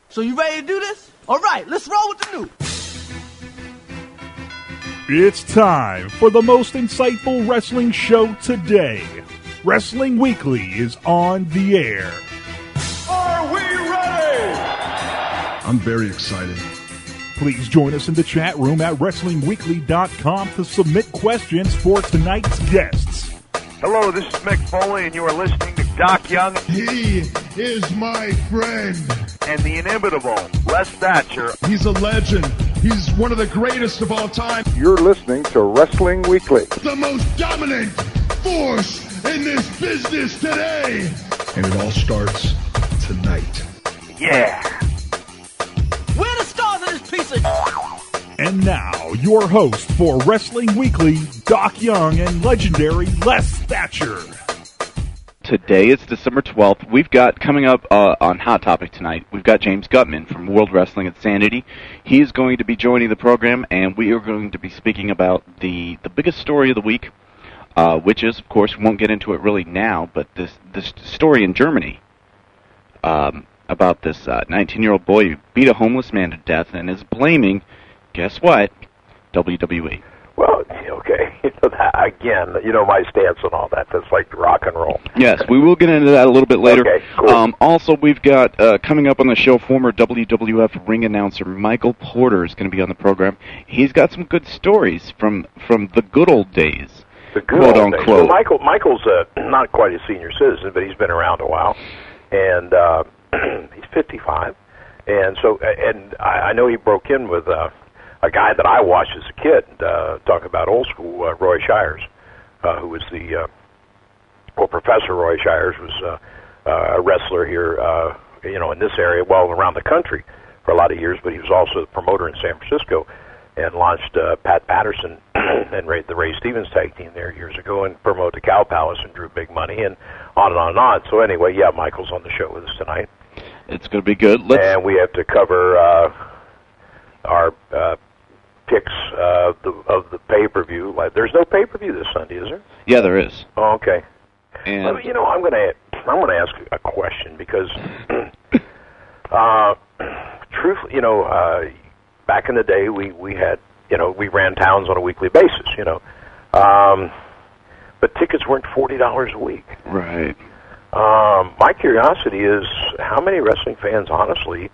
So you ready to do this? All right, let's roll with the news. It's time for the most insightful wrestling show today. Wrestling Weekly is on the air. Are we ready? I'm very excited. Please join us in the chat room at WrestlingWeekly.com to submit questions for tonight's guests. Hello, this is Mick Foley, and you are listening to Doc Young. He is my friend. And the inimitable Les Thatcher. He's a legend. He's one of the greatest of all time. You're listening to Wrestling Weekly. The most dominant force in this business today. And it all starts tonight. Yeah. We're the stars of this piece of... And now, your host for Wrestling Weekly, Doc Young and legendary Les Thatcher. Today is December 12th. We've got, coming up on Hot Topic tonight, we've got James Gutman from World Wrestling Insanity. He is going to be joining the program, and we are going to be speaking about the biggest story of the week, which is, of course, we won't get into it really now, but this story in Germany about this 19-year-old boy who beat a homeless man to death and is blaming, guess what, WWE. Well, okay. Again, my stance on all that. That's like rock and roll. Yes, we will get into that a little bit later. Okay, cool. Also, we've got, coming up on the show, former WWF ring announcer Michael Porter is going to be on the program. He's got some good stories from the good old days. The good quote old unquote. days. So Michael's not quite a senior citizen, but he's been around a while. And he's 55. And so, I know he broke in with... a guy that I watched as a kid, talk about old school, Roy Shires, who was Professor Roy Shires was a wrestler here, in this area, around the country for a lot of years, but he was also the promoter in San Francisco and launched Pat Patterson and the Ray Stevens tag team there years ago and promoted the Cow Palace and drew big money and on and on and on. So anyway, yeah, Michael's on the show with us tonight. It's going to be good. And we have to cover our picks of the pay-per-view. There's no pay-per-view this Sunday, is there? Yeah, there is. Oh, okay. And I'm gonna ask a question because, truthfully, back in the day we had we ran towns on a weekly basis, but tickets weren't $40 a week. Right. My curiosity is how many wrestling fans, honestly.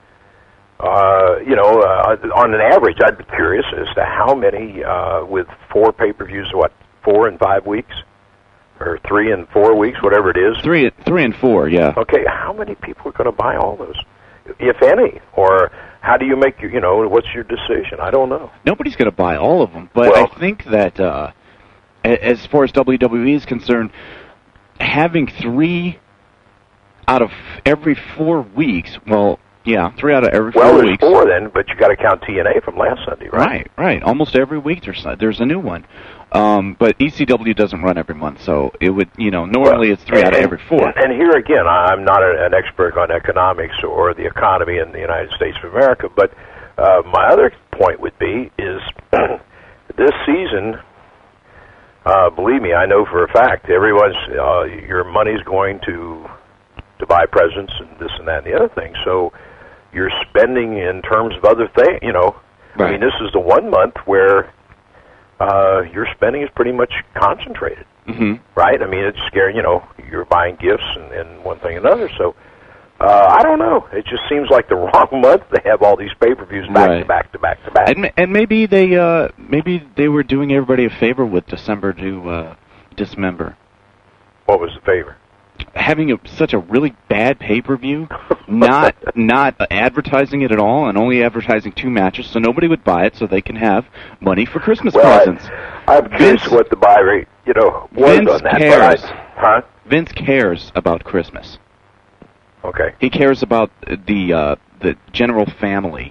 On an average, I'd be curious as to how many with 4 pay-per-views, 4 and 5 weeks? Or 3 and 4 weeks, whatever it is? 3 and 4, yeah. Okay, how many people are going to buy all those, if any? Or how do you make what's your decision? I don't know. Nobody's going to buy all of them, but I think that as far as WWE is concerned, having 3 out of every 4 weeks, 3 out of every 4 weeks. Well, there's 4 then, but you got to count TNA from last Sunday, right? Right. Almost every week there's a new one. But ECW doesn't run every month, so it would, normally it's 3 out of every 4. And here again, I'm not an expert on economics or the economy in the United States of America, but my other point would be is this season, believe me, I know for a fact, everyone's your money's going to buy presents and this and that and the other thing. So you're spending in terms of other things, Right. I mean, this is the one month where your spending is pretty much concentrated, right? I mean, it's scary, you're buying gifts and one thing and another. So I don't know. It just seems like the wrong month. They have all these pay-per-views back to back to back to back. And maybe they were doing everybody a favor with December to dismember. What was the favor? Having such a really bad pay-per-view, not advertising it at all, and only advertising 2 matches, so nobody would buy it, so they can have money for Christmas presents. I'm curious what the buy rate, was Vince on that. Cares. Vince cares about Christmas. Okay. He cares about the general family.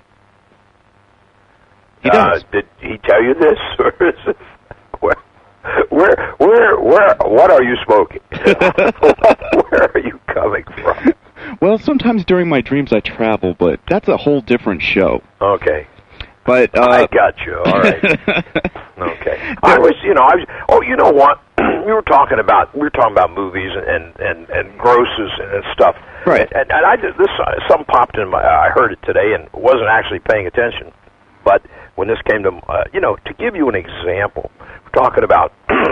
He does. Did he tell you this, or is it? Where, what are you smoking? Where are you coming from? Well, sometimes during my dreams I travel, but that's a whole different show. Okay. But I got you. All right. Okay. I was. Oh, you know what? we were talking about movies and grosses and stuff. Right. And I did this. Something popped in my. I heard it today and wasn't actually paying attention. But when this came to, to give you an example, we're talking about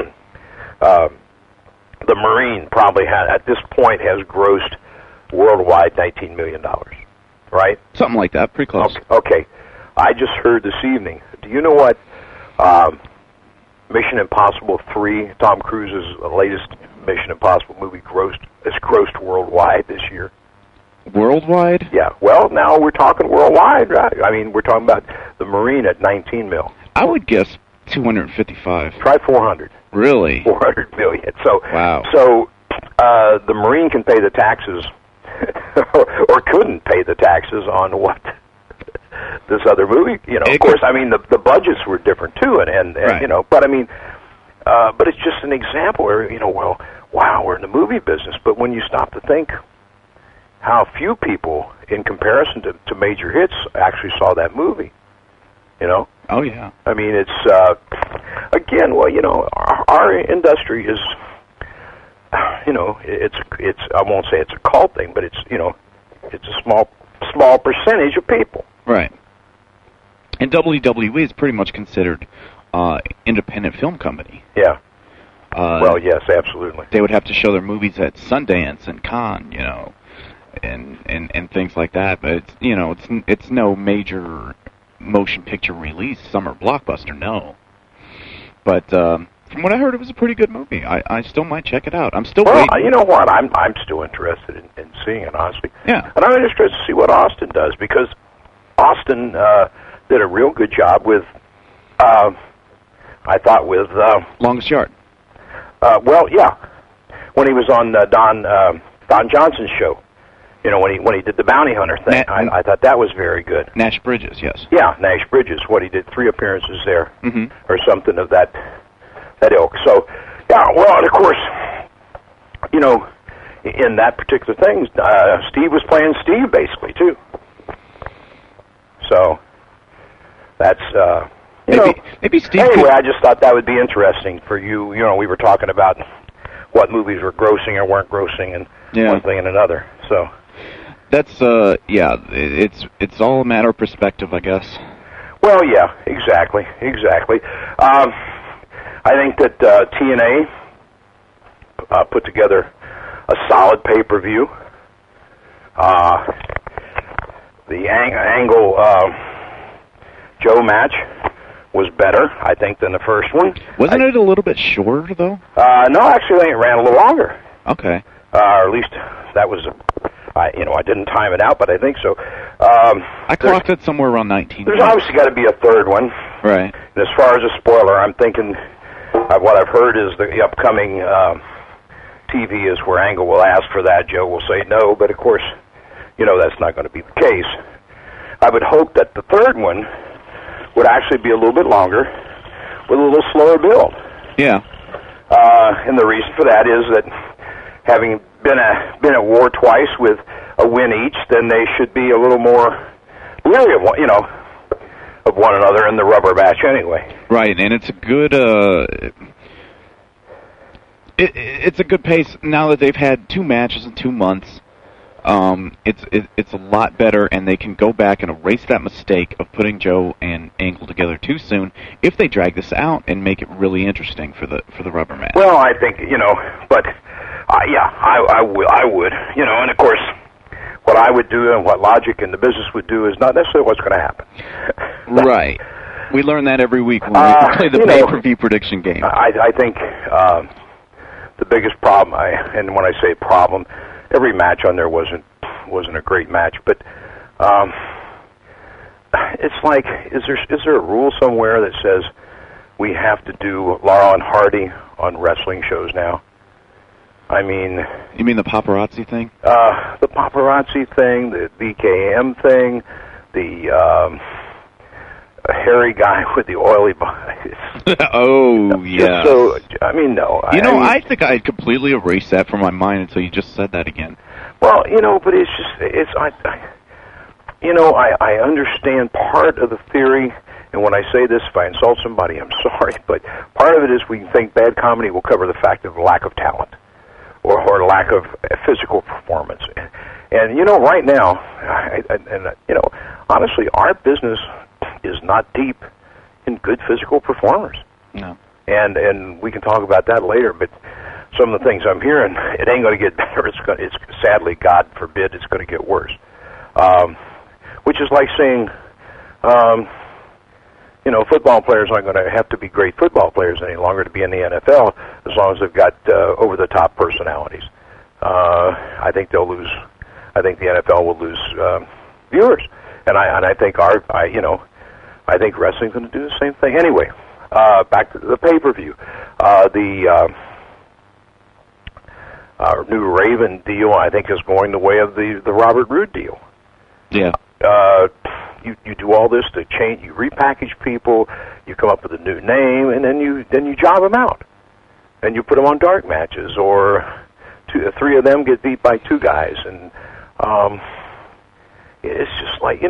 the Marine probably at this point has grossed worldwide $19 million, right? Something like that, pretty close. Okay. I just heard this evening. Do you know what Mission Impossible 3, Tom Cruise's latest Mission Impossible movie, has grossed worldwide this year? Worldwide? Yeah. Well, now we're talking worldwide, right? I mean, we're talking about the Marine at 19 mil. I would guess 255. Try 400. Really? 400 million. So, wow. So the Marine can pay the taxes, or couldn't pay the taxes on what this other movie. Of course, I mean the budgets were different too, and right. But I mean, but it's just an example where well, wow, we're in the movie business, but when you stop to think how few people, in comparison to major hits, actually saw that movie. Oh yeah. I mean, it's again, well, our industry is, it's I won't say it's a cult thing, but it's it's a small percentage of people. Right. And WWE is pretty much considered independent film company. Yeah. Well, yes, absolutely. They would have to show their movies at Sundance and Cannes, and things like that. But it's no major motion picture release, summer blockbuster, no. But from what I heard, it was a pretty good movie. I still might check it out. I'm still waiting. You know what? I'm still interested in seeing it, honestly. Yeah. And I'm interested to see what Austin does, because Austin did a real good job with, I thought, with Longest Yard. Well, yeah, when he was on Don Johnson's show. When he did the bounty hunter thing, I thought that was very good. Nash Bridges, yes. Yeah, Nash Bridges. What he did, 3 appearances there, or something of that ilk. So, yeah. Well, and of course, in that particular thing, Steve was playing Steve basically too. So that's maybe Steve. Anyway, I just thought that would be interesting for you. We were talking about what movies were grossing or weren't grossing, and one thing and another. So. That's it's all a matter of perspective, I guess. Well, yeah, exactly. I think that TNA put together a solid pay-per-view. The Angle Joe match was better, I think, than the first one. Wasn't it a little bit shorter though? No, actually, it ran a little longer. Okay. Or at least that was. I didn't time it out, but I think so. I clocked it somewhere around 19. There's obviously got to be a third one. Right. And as far as a spoiler, I'm thinking what I've heard is the upcoming TV is where Angle will ask for that. Joe will say no, but of course, that's not going to be the case. I would hope that the third one would actually be a little bit longer, with a little slower build. Yeah. And the reason for that is that having been at war twice with a win each, then they should be a little more leery of one another in the rubber match anyway. Right, and it's a good it's a good pace now that they've had 2 matches in 2 months. It's a lot better, and they can go back and erase that mistake of putting Joe and Angle together too soon if they drag this out and make it really interesting for the rubber match. Well, I think but. I would, and of course, what I would do and what Logic and the business would do is not necessarily what's going to happen. Right. We learn that every week when we play the pay-per-view prediction game. I think the biggest problem, and when I say problem, every match on there wasn't a great match, but it's like, is there a rule somewhere that says we have to do Laurel and Hardy on wrestling shows now? I mean... You mean the paparazzi thing? The paparazzi thing, the BKM thing, the hairy guy with the oily body. Oh, yeah. So, I mean, no. I think I completely erased that from my mind until you just said that again. Well, but I understand part of the theory, and when I say this, if I insult somebody, I'm sorry, but part of it is we think bad comedy will cover the fact of lack of talent or lack of physical performance. And, right now, honestly, our business is not deep in good physical performers. No. And we can talk about that later, but some of the things I'm hearing, it ain't going to get better. It's sadly, God forbid, it's going to get worse. Which is like saying, football players aren't going to have to be great football players any longer to be in the NFL as long as they've got over-the-top personalities. I think they'll lose. I think the NFL will lose viewers, and I think I think wrestling's going to do the same thing. Anyway, back to the pay-per-view. The new Raven deal, I think, is going the way of the Robert Roode deal. Yeah. You do all this to change. You repackage people. You come up with a new name, and then you job them out, and you put them on dark matches, or three of them get beat by two guys, and it's just like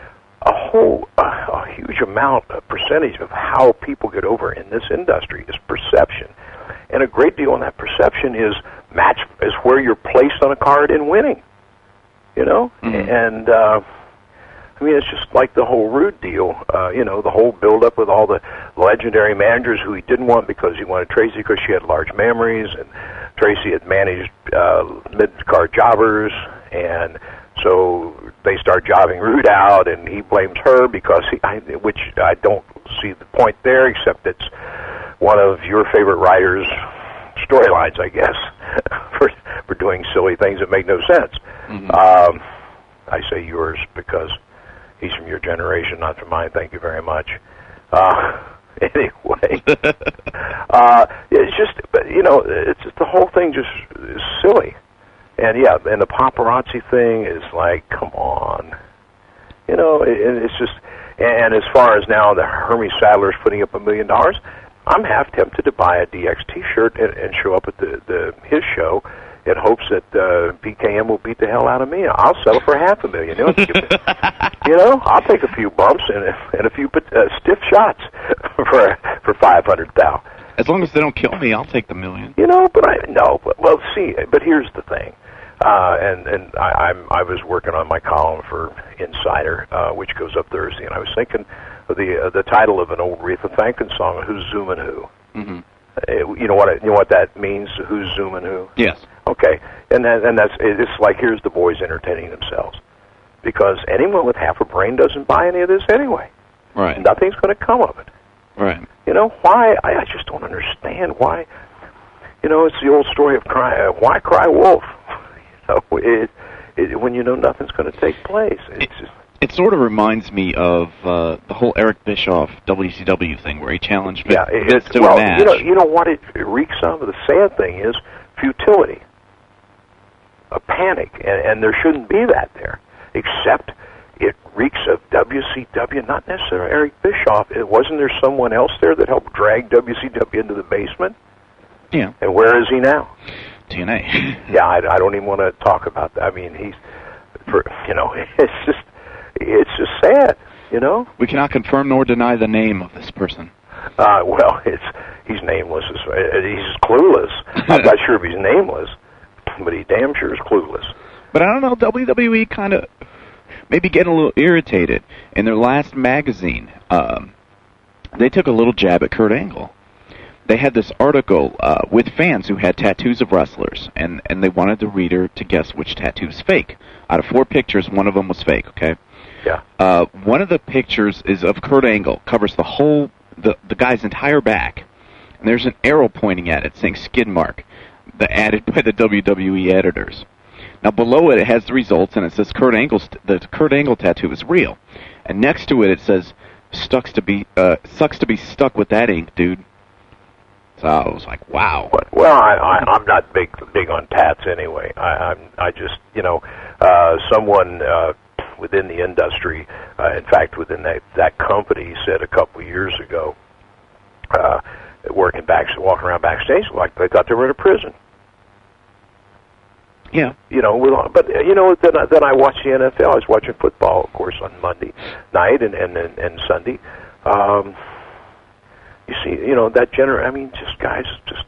a huge amount, a percentage of how people get over in this industry is perception, and a great deal of that perception is where you're placed on a card in winning, mm-hmm. And it's just like the whole Roode deal, the whole build-up with all the legendary managers who he didn't want because he wanted Tracy because she had large memories, and Tracy had managed mid-card jobbers, and so they start jobbing Roode out, and he blames her because which I don't see the point there, except it's one of your favorite writers' storylines, I guess, for doing silly things that make no sense. Mm-hmm. I say yours because he's from your generation, not from mine. Thank you very much. Anyway, it's just, it's just, the whole thing just is silly. And and the paparazzi thing is like, come on. It's just, and as far as now the Hermes Sadler's putting up $1 million, I'm half tempted to buy a DX T-shirt and show up at his show in hopes that PKM will beat the hell out of me. I'll settle for $500,000. I'll take a few bumps and a few stiff shots for $500,000. As long as they don't kill me, I'll take the $1 million. But here's the thing. I was working on my column for Insider, which goes up Thursday, and I was thinking of the title of an old Aretha Franklin song, "Who's Zooming Who." Mm-hmm. You know what that means? Who's zooming who? Yes. Okay, it's like here's the boys entertaining themselves, because anyone with half a brain doesn't buy any of this anyway. Right. Nothing's going to come of it. Right. Why? I just don't understand why. It's the old story of why cry wolf? When nothing's going to take place. It sort of reminds me of the whole Eric Bischoff WCW thing where he challenged Vince to a match. You know what it reeks of? The sad thing is futility, a panic, and there shouldn't be that there, except it reeks of WCW, not necessarily Eric Bischoff. Wasn't there someone else there that helped drag WCW into the basement? Yeah. And where is he now? TNA. Yeah, I don't even want to talk about that. I mean, it's just sad, We cannot confirm nor deny the name of this person. He's nameless. He's clueless. I'm not sure if he's nameless, but he damn sure is clueless. But I don't know, WWE kind of maybe getting a little irritated. In their last magazine, they took a little jab at Kurt Angle. They had this article with fans who had tattoos of wrestlers, and they wanted the reader to guess which tattoo is fake. Out of 4 pictures, one of them was fake, okay? Yeah. One of the pictures is of Kurt Angle, covers the whole, the guy's entire back, and there's an arrow pointing at it saying skid mark, added by the WWE editors. Now below it has the results, and it says the Kurt Angle tattoo is real. And next to it says, sucks to be stuck with that ink, dude. So I was like, wow. Well, I'm not big on tats anyway. I just, someone within the industry, in fact, within that company, said a couple of years ago, walking around backstage, like they thought they were in a prison. Yeah. Then I watched the NFL. I was watching football, of course, on Monday night and Sunday. You see, that I mean, just guys,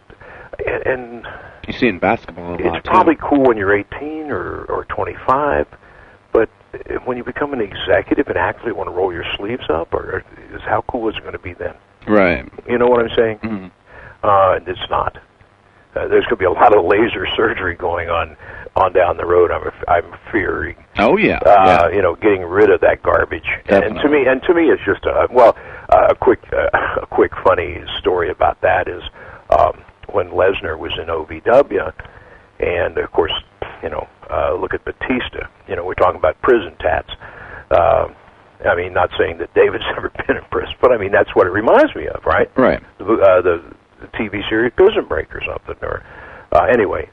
and you see it in basketball a lot, it's probably cool when you're 18 or 25, but when you become an executive and actually want to roll your sleeves up, or how cool is it going to be then? Right. You know what I'm saying? Mm-hmm. It's not. There's going to be a lot of laser surgery going on down the road. I'm fearing. Oh yeah. Getting rid of that garbage. Definitely. And to me, it's just a quick funny story about that is when Lesnar was in OVW, and of course, look at Batista. We're talking about prison tats. I mean, not saying that David's ever been in prison, but I mean that's what it reminds me of, right? Right. The TV series Prison Break or something, or anyway,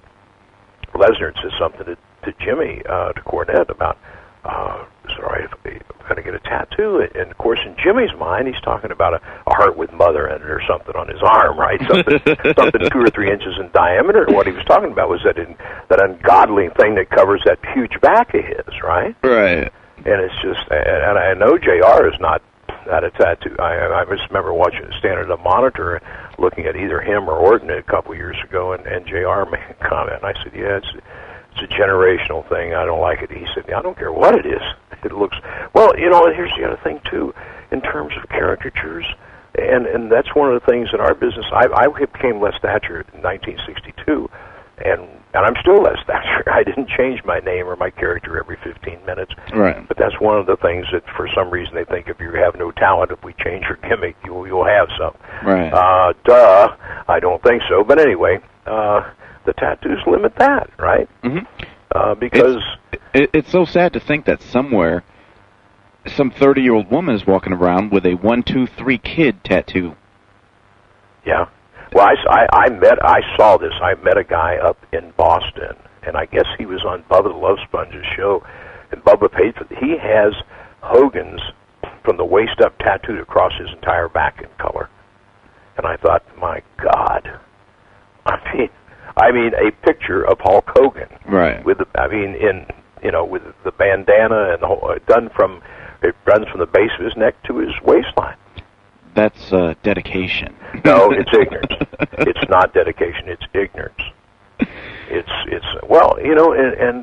Lesnar says something to Jimmy, to Cornette about, is it all right if I'm going to get a tattoo? And of course, in Jimmy's mind, he's talking about a heart with mother in it or something on his arm, right? Something 2 or 3 inches in diameter. And what he was talking about was that ungodly thing that covers that huge back of his, right? Right. And it's just, and I know JR is not had a tattoo. I just remember standing at a monitor, looking at either him or Orton a couple years ago, and JR made a comment. And I said, yeah, it's a generational thing. I don't like it. He said, I don't care what it is. It looks, well, and here's the other thing, too, in terms of caricatures, and that's one of the things in our business. I became Les Thatcher in 1962, and I'm still Les Thatcher. I didn't change my name or my character every 15 minutes. Right. But that's one of the things that, for some reason, they think if you have no talent, if we change your gimmick, you'll have some. Right. I don't think so. But anyway, the tattoos limit that, right? Mm-hmm. Because it's so sad to think that somewhere some 30-year-old woman is walking around with a 1, 2, 3 kid tattoo. Yeah. Well, I saw this. I met a guy up in Boston, and I guess he was on Bubba the Love Sponge's show, and Bubba paid for it. He has Hogan's from the waist up tattooed across his entire back in color. And I thought, my God. I mean, a picture of Hulk Hogan. Right. With with the bandana and the whole, it runs from the base of his neck to his waistline. That's dedication. No, it's ignorance. It's not dedication. It's ignorance. It's well, and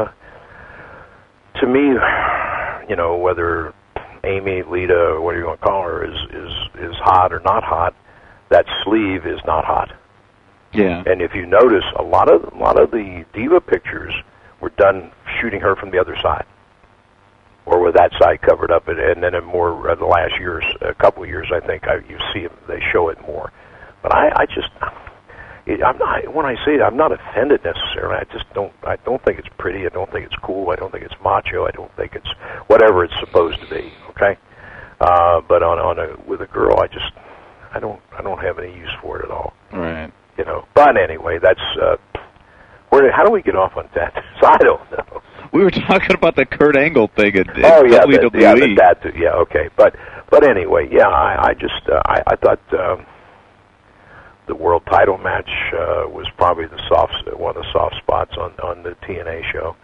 to me, whether Amy, Lita, or whatever you want to call her, is hot or not hot, that sleeve is not hot. Yeah. And if you notice, a lot of the diva pictures were done shooting her from the other side, or with that side covered up, and then in more the last years, a couple of years, I think you see they show it more. But I'm not. When I say it, I'm not offended necessarily. I don't think it's pretty. I don't think it's cool. I don't think it's macho. I don't think it's whatever it's supposed to be. Okay. But with a girl, I don't have any use for it at all. Right. But anyway, that's how do we get off on that? So I don't know. We were talking about the Kurt Angle thing at WWE. Yeah, okay. But anyway, yeah, I I thought the world title match was probably one of the soft spots on the TNA show.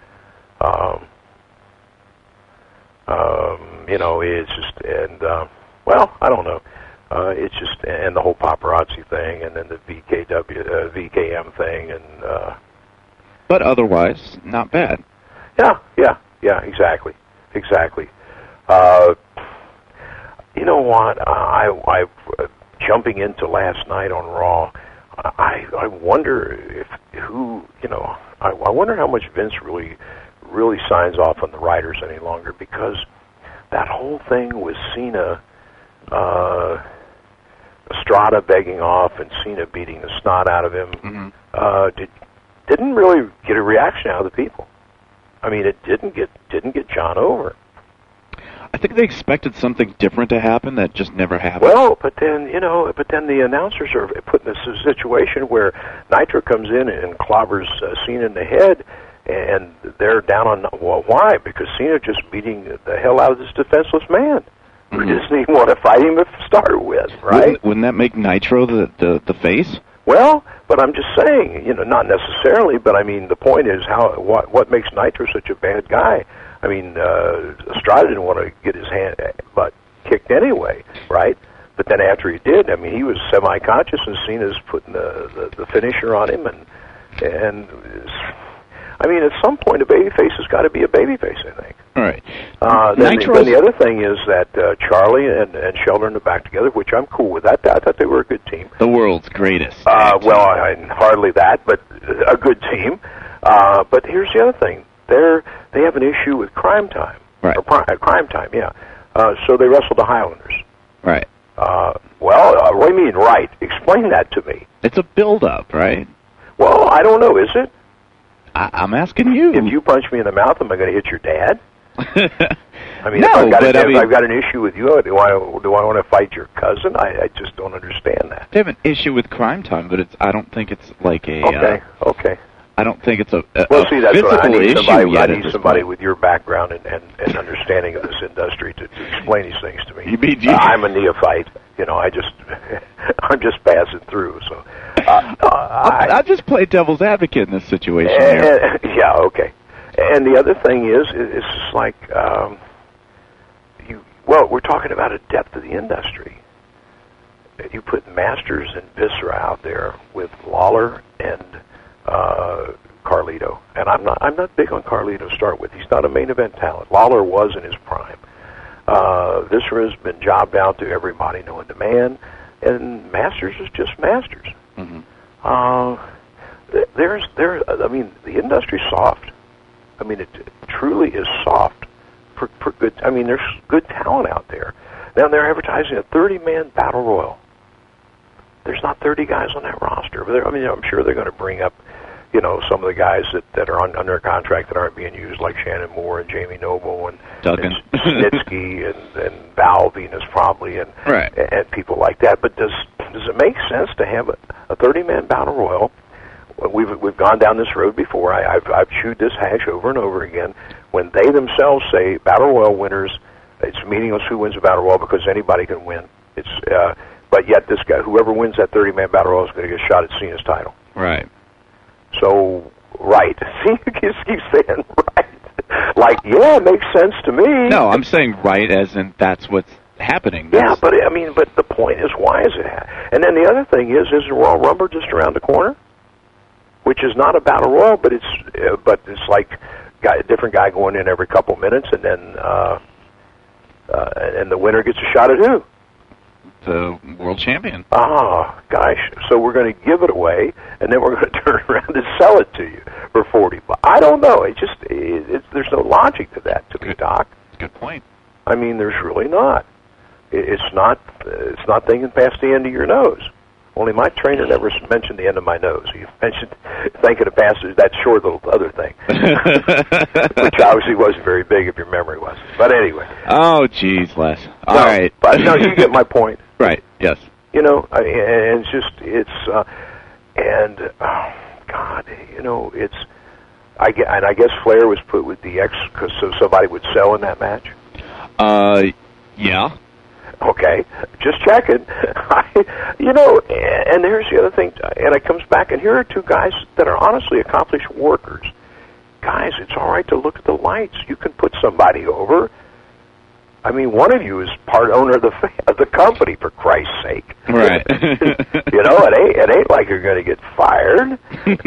It's just, and well, I don't know. It's just, and the whole paparazzi thing, and then the VKM thing, and. But otherwise, not bad. Yeah, exactly. You know what? I jumping into last night on Raw. I wonder I wonder how much Vince really signs off on the writers any longer, because that whole thing with Cena, Estrada begging off and Cena beating the snot out of him, didn't really get a reaction out of the people. I mean, it didn't get John over. I think they expected something different to happen that just never happened. Well, but then the announcers are put in this situation where Nitro comes in and clobbers Cena in the head, and they're down on, well, why? Because Cena just beating the hell out of this defenseless man. Or doesn't he want to fight him to start with, right? Wouldn't that make Nitro the face? Well, but I'm just saying, not necessarily, but I mean, the point is what makes Nitro such a bad guy? I mean, Estrada didn't want to get his hand, but kicked anyway, right? But then after he did, I mean, he was semi-conscious and seen as putting the finisher on him, and I mean, at some point, a babyface has got to be a babyface, I think. All right. Then the other thing is that Charlie and Sheldon are back together, which I'm cool with. I thought they were a good team. The world's greatest. Well, hardly that, but a good team. But here's the other thing: they have an issue with Crime Time. Right. Or Crime Time, yeah. So they wrestled the Highlanders. Right. Well, what do you mean, right? Explain that to me. It's a build-up, right? Well, I don't know. Is it? I'm asking you. If you punch me in the mouth, am I going to hit your dad? I mean, no, if I've got an issue with you, do I want to fight your cousin? I just don't understand that. They have an issue with Crime Time, but I don't think it's like a... Okay. I don't think it's a see, that's physical what I need issue somebody. yet I need somebody with your background and understanding of this industry to explain these things to me. You mean I'm a neophyte. You know, I'm just passing through. So I just play devil's advocate in this situation here. Yeah, okay. And the other thing is, it's just like we're talking about a depth of the industry. You put Masters and Viscera out there with Lawler and Carlito, and I'm not big on Carlito to start with. He's not a main event talent. Lawler was in his prime. Viscera's been jobbed out to everybody known to man, and Masters is just Masters. Mm-hmm. I mean, the industry's soft. I mean, it truly is soft for good. I mean, there's good talent out there. Now they're advertising a 30-man battle royal. There's not 30 guys on that roster. But I mean, I'm sure they're going to bring up, some of the guys that are under contract that aren't being used, like Shannon Moore and Jamie Noble and Duggan, and Snitsky and Val Venus probably and people like that. But does it make sense to have a 30-man battle royal? We've gone down this road before. I've chewed this hash over and over again. When they themselves say battle royal winners, it's meaningless who wins a battle royal because anybody can win. But yet this guy, whoever wins that 30-man battle royal, is going to get a shot at Cena's title. Right. So, right. See, you just keep saying right. Like, yeah, it makes sense to me. No, I'm saying right as in that's what's happening. Yeah, but the point is, why is it And then the other thing is the Royal Rumble just around the corner? Which is not a battle royal, but it's like a different guy going in every couple minutes, and then and the winner gets a shot at who? The world champion. Ah, gosh! So we're going to give it away, and then we're going to turn around and sell it to you for $40. I don't know. There's no logic to that, to me, Doc. Good point. I mean, there's really not. It's not thinking past the end of your nose. Only my trainer never mentioned the end of my nose. He mentioned thinking of past that short little other thing, which obviously wasn't very big if your memory wasn't. But anyway. Oh, geez, Les. All right. But no, you get my point. Right. Yes. And I guess Flair was put with DX because so somebody would sell in that match. Yeah. Okay, just checking. And here's the other thing, and it comes back, and here are two guys that are honestly accomplished workers. Guys, it's all right to look at the lights. You can put somebody over. I mean, one of you is part owner of the company, for Christ's sake. Right. It ain't like you're going to get fired.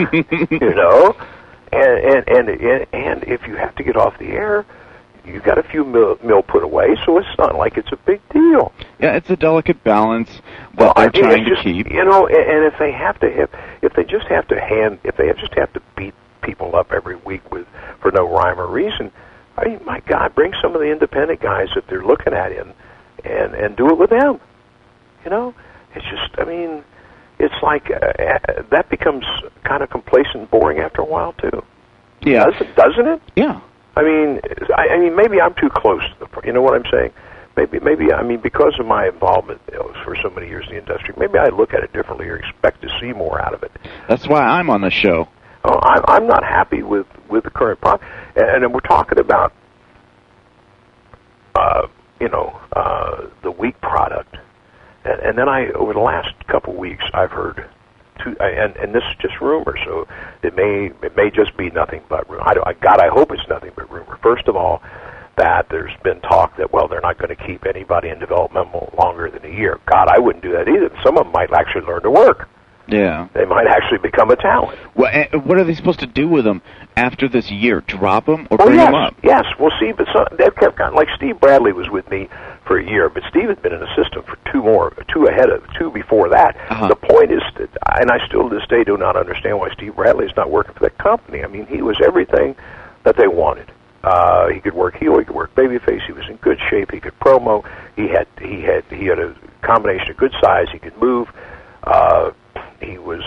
And if you have to get off the air, you got a few mil put away, so it's not like it's a big deal. Yeah, it's a delicate balance that they're trying to keep. And if they just have to beat people up every week for no rhyme or reason, I mean, my God, bring some of the independent guys that they're looking at in, and do it with them. It's just, I mean, it's like that becomes kind of complacent and boring after a while too. Yeah, doesn't it? Yeah. I mean, maybe I'm too close to you know what I'm saying? Maybe I mean, because of my involvement for so many years in the industry, maybe I look at it differently or expect to see more out of it. That's why I'm on the show. Oh, I'm not happy with the current product, and then we're talking about the weak product, and then over the last couple weeks I've heard. And this is just rumor, so it may just be nothing but rumor. I hope it's nothing but rumor. First of all, that. There's been talk that, well, they're not going to keep anybody in development longer than a year. God, I wouldn't do that either. Some of them might actually learn to work. Yeah. They might actually become a talent. Well, what are they supposed to do with them after this year? Drop them or bring them up? Yes, well, see, but they've kept going. Like Steve Bradley was with me for a year, but Steve had been in the system for two before that. Uh-huh. The point is, that, and I still to this day do not understand why Steve Bradley is not working for that company. I mean, he was everything that they wanted. He could work heel, he could work babyface. He was in good shape. He could promo. He had a combination of good size. He could move. He was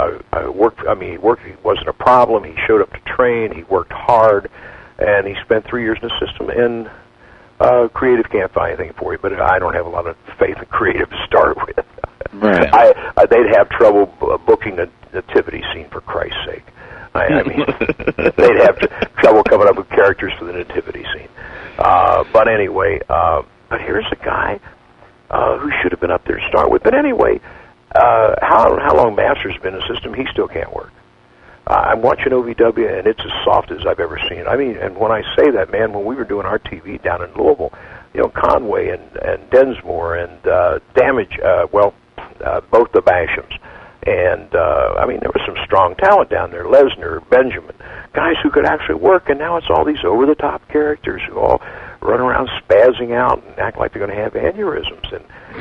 he worked. He wasn't a problem. He showed up to train. He worked hard, and he spent 3 years in the system. And creative can't find anything for you, but I don't have a lot of faith in creative to start with. Right. They'd have trouble booking a nativity scene, for Christ's sake. I mean, they'd have trouble coming up with characters for the nativity scene. But anyway, but here's a guy who should have been up there to start with. But anyway, how long Masters has been in the system, he still can't work. I'm watching OVW, and it's as soft as I've ever seen. I mean, and when I say that, man, when we were doing our TV down in Louisville, you know, Conway and Densmore and Damage, both the Bashams. And, I mean, there was some strong talent down there, Lesnar, Benjamin, guys who could actually work, and now it's all these over-the-top characters who all run around spazzing out and act like they're going to have aneurysms.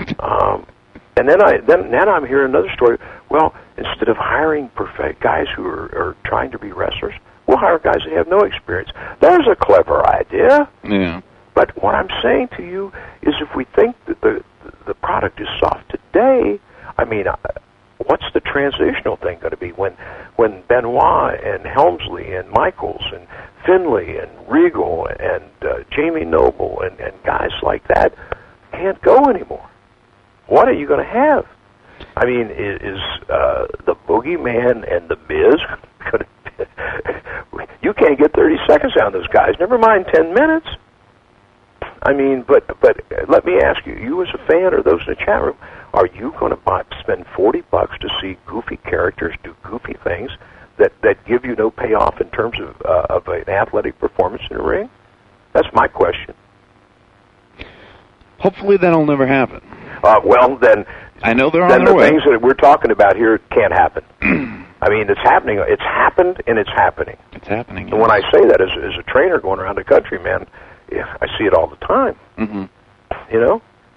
And then I'm hearing another story. Well, instead of hiring perfect guys who are trying to be wrestlers, we'll hire guys that have no experience. There's a clever idea. Yeah. But what I'm saying to you is, if we think that the product is soft today, I mean, what's the transitional thing going to be when Benoit and Helmsley and Michaels and Finlay and Regal and Jamie Noble and guys like that can't go anymore? What are you going to have? I mean, is the Boogeyman and the Miz going to... You can't get 30 seconds out of those guys, never mind 10 minutes. I mean, but let me ask you, you as a fan or those in the chat room, are you going to spend $40 to see goofy characters do goofy things that give you no payoff in terms of an athletic performance in the ring? That's my question. Hopefully that'll never happen. Well, then I know they're on then their the way. things that we're talking about here can't happen. I mean, it's happening. It's happened, and it's happening. It's happening. And when I say that as a trainer going around the country, man, I see it all the time. Mm-hmm. You know,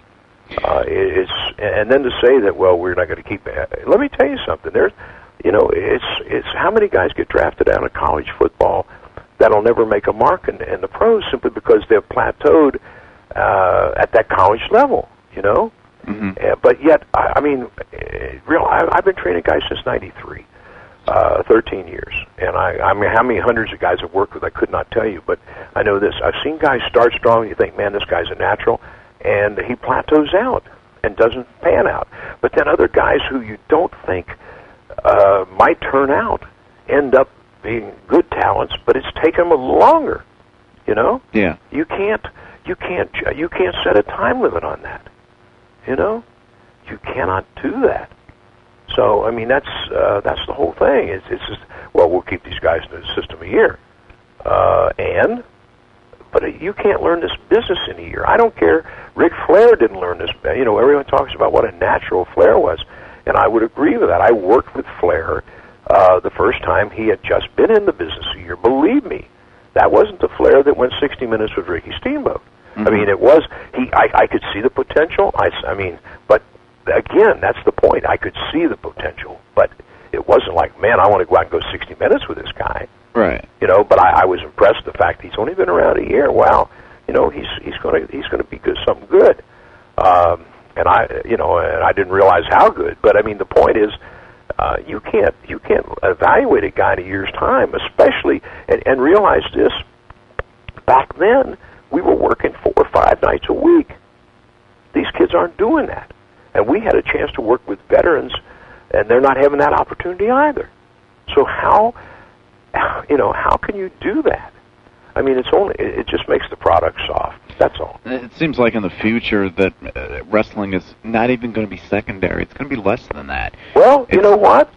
and then to say that, well, we're not going to keep. Let me tell you something. There's, you know, it's how many guys get drafted out of college football that'll never make a mark in the pros simply because they've plateaued at that college level. You know. Mm-hmm. But yet, I mean, I've been training guys since '93, 13 years, and I mean, how many hundreds of guys I've worked with, I could not tell you, but I know this: I've seen guys start strong. You think, man, this guy's a natural, and he plateaus out and doesn't pan out. But then other guys who you don't think might turn out end up being good talents, but it's taken them a little longer. You know? Yeah. You can't set a time limit on that. You know, you cannot do that. So, I mean, that's the whole thing. It's just, well, we'll keep these guys in the system a year, but you can't learn this business in a year. I don't care. Ric Flair didn't learn this. You know, everyone talks about what a natural Flair was, and I would agree with that. I worked with Flair the first time he had just been in the business a year. Believe me, that wasn't the Flair that went 60 Minutes with Ricky Steamboat. I mean, it was, I could see the potential. I mean, but again, that's the point. I could see the potential, but it wasn't like, man, I want to go out and go 60 Minutes with this guy. Right. You know, but I was impressed with the fact he's only been around a year. Wow. You know, he's going to be good, something good. And I didn't realize how good, but I mean, the point is, you can't evaluate a guy in a year's time, especially, and realize this, back then, we were working 4 or 5 nights a week. These kids aren't doing that. And we had a chance to work with veterans, and they're not having that opportunity either. So how can you do that? I mean, it just makes the product soft. That's all. It seems like in the future that wrestling is not even going to be secondary. It's going to be less than that. Well, you know what?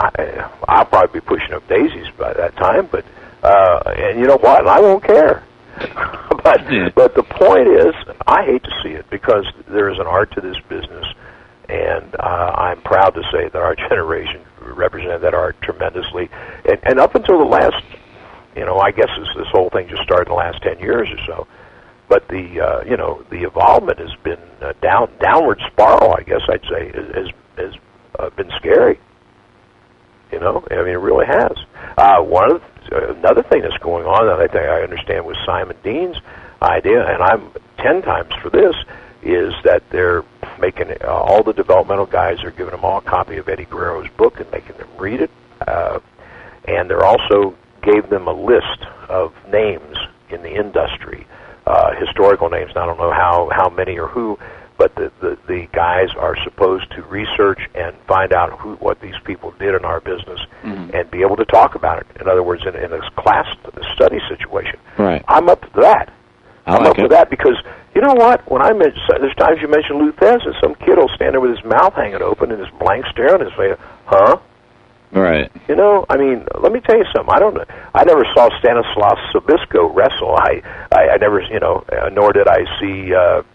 I'll probably be pushing up daisies by that time, but and you know what? I won't care. But the point is, I hate to see it because there is an art to this business, and I'm proud to say that our generation represented that art tremendously. And up until the last, I guess this whole thing just started in the last 10 years or so. But the involvement has been downward spiral, I guess I'd say, has been scary. It really has. Another thing that's going on that I think I understand with Simon Dean's idea, and I'm 10 times for this, is that they're making all the developmental guys are giving them all a copy of Eddie Guerrero's book and making them read it, and they're also gave them a list of names in the industry, historical names. And I don't know how many or who, but the guys are supposed to research and find out what these people did in our business and be able to talk about it. In other words, in a class study situation. Right. I'm up to that. I'm like up for that because, you know what, when I mention, there's times you mention Lou Thesz and some kid will stand there with his mouth hanging open and his blank stare on his face, huh? Right. Let me tell you something. I never saw Stanislav Sobiesko wrestle. I never, nor did I see,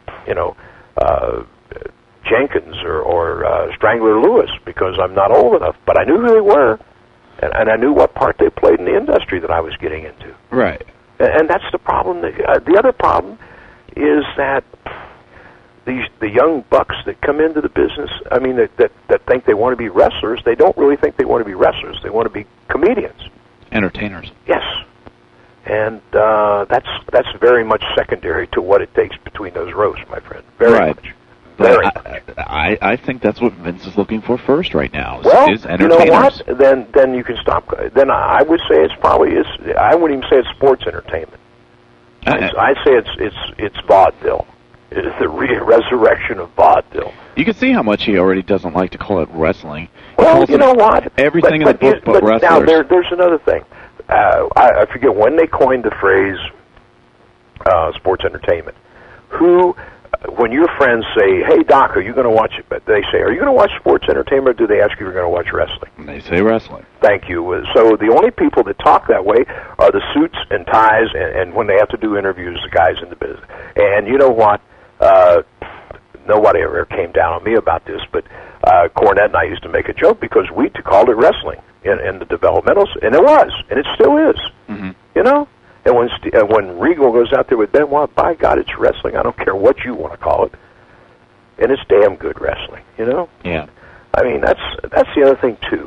Jenkins or Strangler Lewis because I'm not old enough. But I knew who they were, and I knew what part they played in the industry that I was getting into. Right. And that's the problem. The other problem is that the young bucks that come into the business, that think they want to be wrestlers, they don't really think they want to be wrestlers. They want to be comedians. Entertainers. Yes. And that's very much secondary to what it takes between those rows, my friend. Very much. Very much. I think that's what Vince is looking for first right now. Is you know what? Then you can stop. Then I would say it's probably is. I wouldn't even say it's sports entertainment. I'd say it's vaudeville. It's the resurrection of vaudeville. You can see how much he already doesn't like to call it wrestling. Well, you know what? Everything in the book but wrestlers. Now there's another thing. I forget when they coined the phrase sports entertainment. When your friends say, "Hey Doc, are you going to watch it?" But they say, "Are you going to watch sports entertainment?" Or do they ask you if you're going to watch wrestling? And they say wrestling. Thank you. So the only people that talk that way are the suits and ties, and when they have to do interviews, the guys in the business. And you know what? Nobody ever came down on me about this, but Cornette and I used to make a joke because we called it wrestling in the developmentals, and it was, and it still is. Mm-hmm. And when Regal goes out there with Benoit, by God, it's wrestling. I don't care what you want to call it, and it's damn good wrestling. Yeah. That's the other thing too.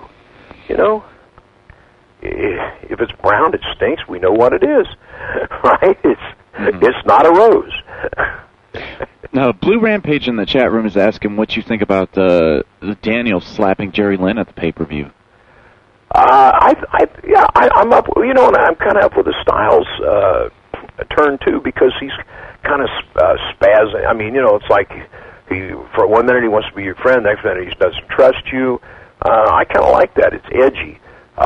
If it's brown, it stinks. We know what it is, right? It's not a rose. Now, Blue Rampage in the chat room is asking what you think about the Daniels slapping Jerry Lynn at the pay-per-view. I'm up. And I'm kind of up with the Styles turn too because he's kind of spazzing. It's like for 1 minute he wants to be your friend, next minute he doesn't trust you. I kind of like that. It's edgy.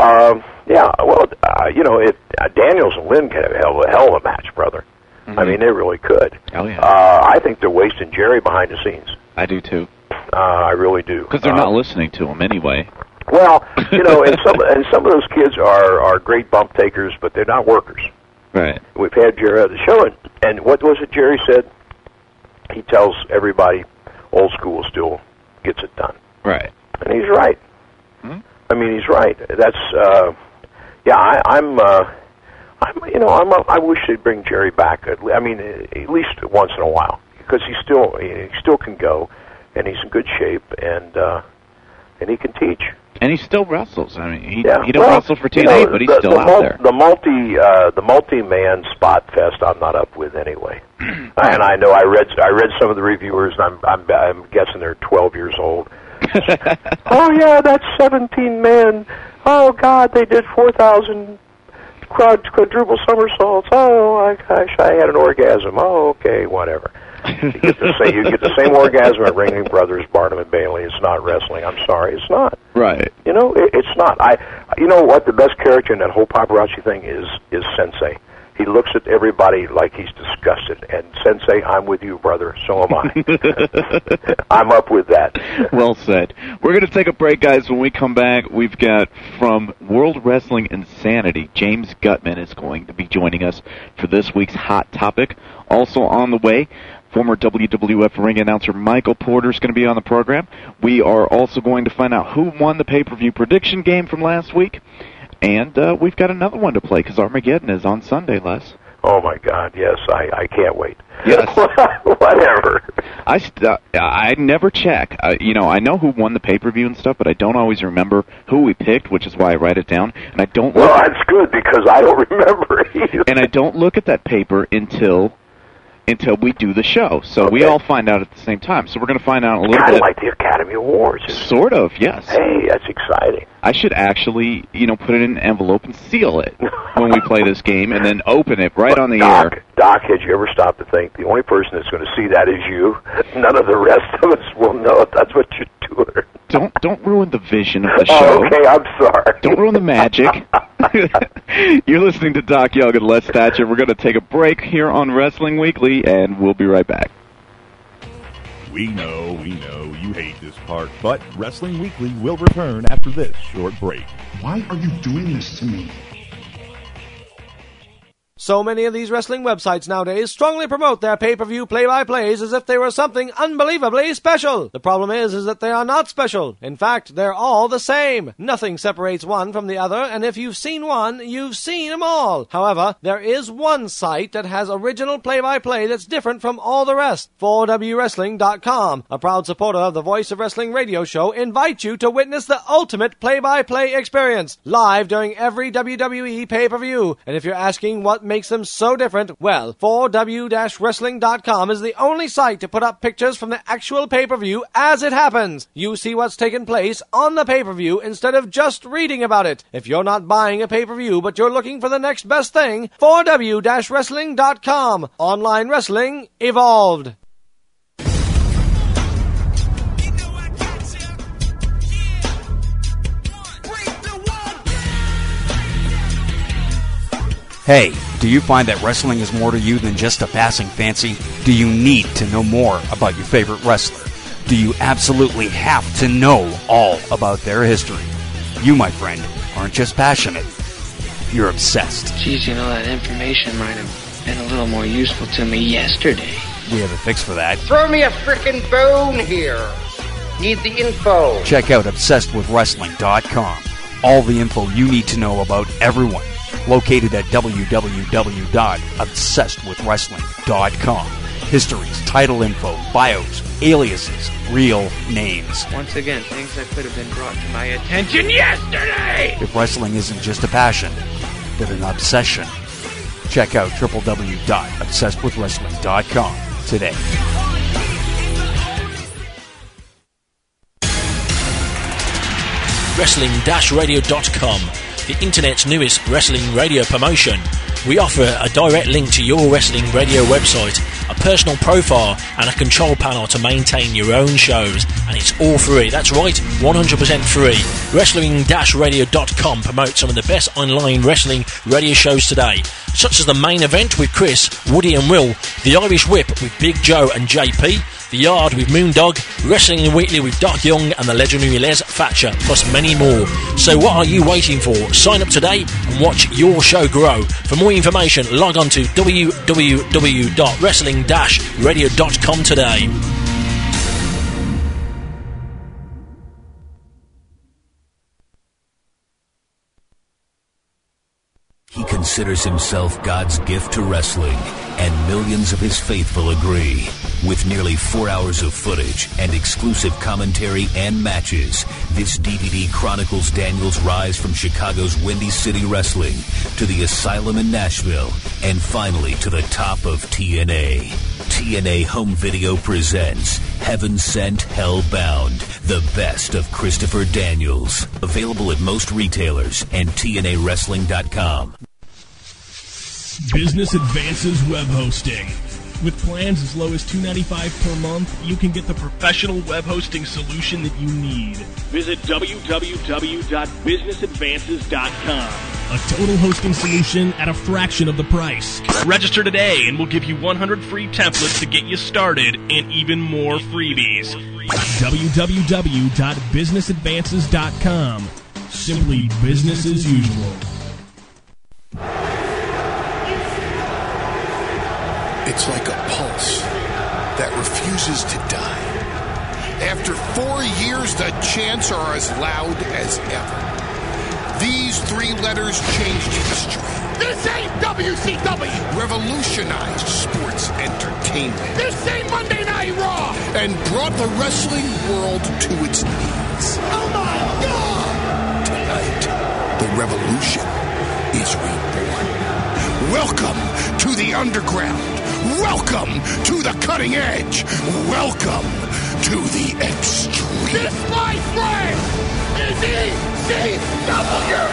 Daniels and Lynn could have a hell of a match, brother. Mm-hmm. They really could. Oh yeah. I think they're wasting Jerry behind the scenes. I do too. I really do. Because they're not listening to him anyway. Well, and some of those kids are great bump takers, but they're not workers. Right. We've had Jerry on the show, and what was it Jerry said? He tells everybody old school still gets it done. Right. And he's right. Mm-hmm. He's right. That's I wish they'd bring Jerry back. At least once in a while, because he still can go, and he's in good shape, and he can teach. And he still wrestles. He don't wrestle for TNA, but he's still out there. The multi-man spot fest, I'm not up with anyway. And I know I read some of the reviewers, and I'm guessing they're 12 years old. Oh yeah, that's 17 men. Oh God, they did 4,000 quadruple somersaults. Oh gosh, I had an orgasm. Oh okay, whatever. You get the same orgasm at Ringling Brothers, Barnum and Bailey. It's not wrestling. I'm sorry, it's not. Right. It's not. You know what? The best character in that whole paparazzi thing is Sensei. He looks at everybody like he's disgusted, and Sensei, I'm with you, brother. So am I. I'm up with that. Well said. We're going to take a break, guys. When we come back, we've got from World Wrestling Insanity, James Gutman is going to be joining us for this week's Hot Topic. Also on the way, former WWF ring announcer Michael Porter is going to be on the program. We are also going to find out who won the pay-per-view prediction game from last week. And we've got another one to play because Armageddon is on Sunday, Les. Oh, my God, yes, I can't wait. Yes. Whatever. I never check. I know who won the pay-per-view and stuff, but I don't always remember who we picked, which is why I write it down. And I don't. Well, that's good because I don't remember either. And I don't look at that paper until we do the show. So we all find out at the same time. So we're going to find out a little bit. Like the Academy Awards. Sort of, yes. Hey, that's exciting. I should actually, put it in an envelope and seal it when we play this game, and then open it right on the air. Doc, had you ever stopped to think the only person that's going to see that is you? None of the rest of us will know if that's what you're doing. Don't ruin the vision of the show. Oh, okay, I'm sorry. Don't ruin the magic. You're listening to Doc Young and Les Thatcher. We're going to take a break here on Wrestling Weekly, and we'll be right back. We know, you hate this part, but Wrestling Weekly will return after this short break. Why are you doing this to me? So many of these wrestling websites nowadays strongly promote their pay-per-view play-by-plays as if they were something unbelievably special. The problem is that they are not special. In fact, they're all the same. Nothing separates one from the other, and if you've seen one, you've seen them all. However, there is one site that has original play-by-play that's different from all the rest. 4WWrestling.com, a proud supporter of the Voice of Wrestling radio show, invites you to witness the ultimate play-by-play experience, live during every WWE pay-per-view. And if you're asking what makes them so different, well, 4W-Wrestling.com is the only site to put up pictures from the actual pay-per-view as it happens. You see what's taken place on the pay-per-view instead of just reading about it. If you're not buying a pay-per-view but you're looking for the next best thing, 4W-Wrestling.com. Online wrestling evolved. Hey, do you find that wrestling is more to you than just a passing fancy? Do you need to know more about your favorite wrestler? Do you absolutely have to know all about their history? You, my friend, aren't just passionate. You're obsessed. Geez, that information might have been a little more useful to me yesterday. We have a fix for that. Throw me a frickin' bone here. Need the info. Check out ObsessedWithWrestling.com. All the info you need to know about everyone. Located at www.obsessedwithwrestling.com. Histories, title info, bios, aliases, real names. Once again, things that could have been brought to my attention yesterday! If wrestling isn't just a passion, but an obsession, check out www.obsessedwithwrestling.com today. Wrestling-radio.com, the internet's newest wrestling radio promotion. We offer a direct link to your wrestling radio website, a personal profile and a control panel to maintain your own shows, and it's all free. That's right, 100% free. Wrestling-radio.com promotes some of the best online wrestling radio shows today, such as The Main Event with Chris, Woody and Will, The Irish Whip with Big Joe and JP, The Yard with Moondog, Wrestling Weekly with Doc Young and the legendary Les Thatcher, plus many more. So what are you waiting for? Sign up today and watch your show grow. For more information, log on to www.wrestling-radio.com today. He considers himself God's gift to wrestling, and millions of his faithful agree. With nearly 4 hours of footage and exclusive commentary and matches, this DVD chronicles Daniel's rise from Chicago's Windy City Wrestling to the Asylum in Nashville, and finally to the top of TNA. TNA Home Video presents Heaven Sent, Hell Bound, the best of Christopher Daniels. Available at most retailers and TNAWrestling.com. Business Advances Web Hosting. With plans as low as $2.95 per month, you can get the professional web hosting solution that you need. Visit www.businessadvances.com. A total hosting solution at a fraction of the price. Register today and we'll give you 100 free templates to get you started and even more freebies. www.businessadvances.com. Simply business as usual. It's like a pulse that refuses to die. After 4 years, the chants are as loud as ever. These 3 letters changed history. This ain't WCW! Revolutionized sports entertainment. This ain't Monday Night Raw! And brought the wrestling world to its knees. Oh my God! Tonight, the revolution is reborn. Welcome to the underground. Welcome to the cutting edge. Welcome to the extreme. This, my friend, is ECW!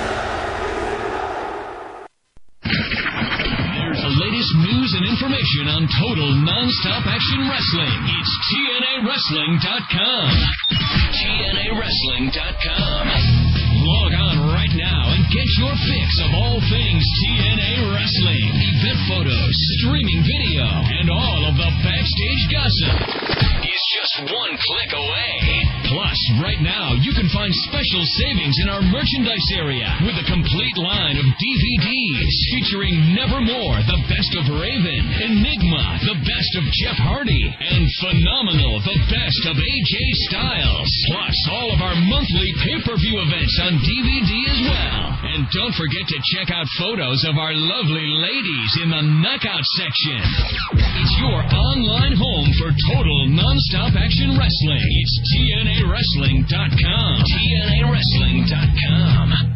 Here's the latest news and information on total non-stop action wrestling. It's TNAWrestling.com. TNAWrestling.com. Log on right now and get your fix of all things TNA Wrestling. Event photos, streaming video, and all of the backstage gossip is just one click away. Plus, right now, you can find special savings in our merchandise area with a complete line of DVDs featuring Nevermore, the best of Raven, Enigma, the best of Jeff Hardy, and Phenomenal, the best of AJ Styles. Plus, all of our monthly pay-per-view events on DVD as well. And don't forget to check out photos of our lovely ladies in the Knockout section. It's your online home for total non-stop action wrestling. It's TNAWrestling.com. TNAWrestling.com.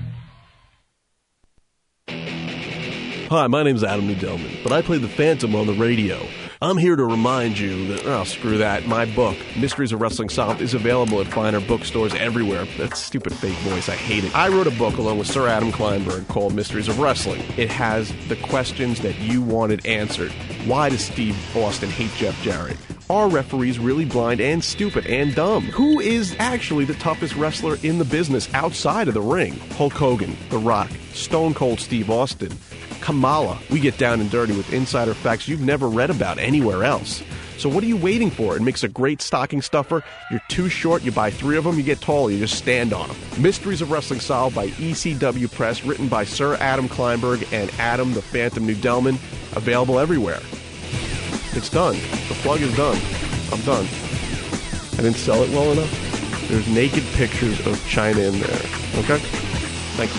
Hi, my name's Adam Nudelman, but I play the Phantom on the radio. I'm here to remind you that, screw that, my book, Mysteries of Wrestling Solved, is available at finer bookstores everywhere. That stupid fake voice, I hate it. I wrote a book along with Sir Adam Kleinberg called Mysteries of Wrestling. It has the questions that you wanted answered. Why does Steve Austin hate Jeff Jarrett? Are referees really blind and stupid and dumb? Who is actually the toughest wrestler in the business outside of the ring? Hulk Hogan, The Rock, Stone Cold Steve Austin, Kamala. We get down and dirty with insider facts you've never read about anywhere else. So what are you waiting for? It makes a great stocking stuffer. You're too short, you buy 3 of them, you get taller, you just stand on them. Mysteries of Wrestling Solved by ECW Press, written by Sir Adam Kleinberg and Adam the Phantom Nudelman. Available everywhere. It's done. The plug is done. I'm done. I didn't sell it well enough. There's naked pictures of China in there. Okay? Thanks.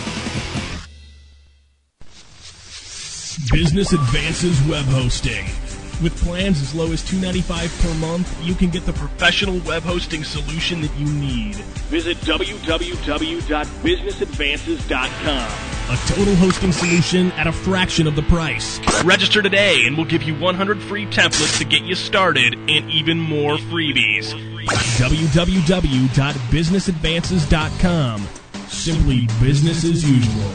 Business Advances Web Hosting. With plans as low as $2.95 per month, you can get the professional web hosting solution that you need. Visit www.businessadvances.com. A total hosting solution at a fraction of the price. Register today and we'll give you 100 free templates to get you started and even more freebies. www.businessadvances.com. Simply business as usual.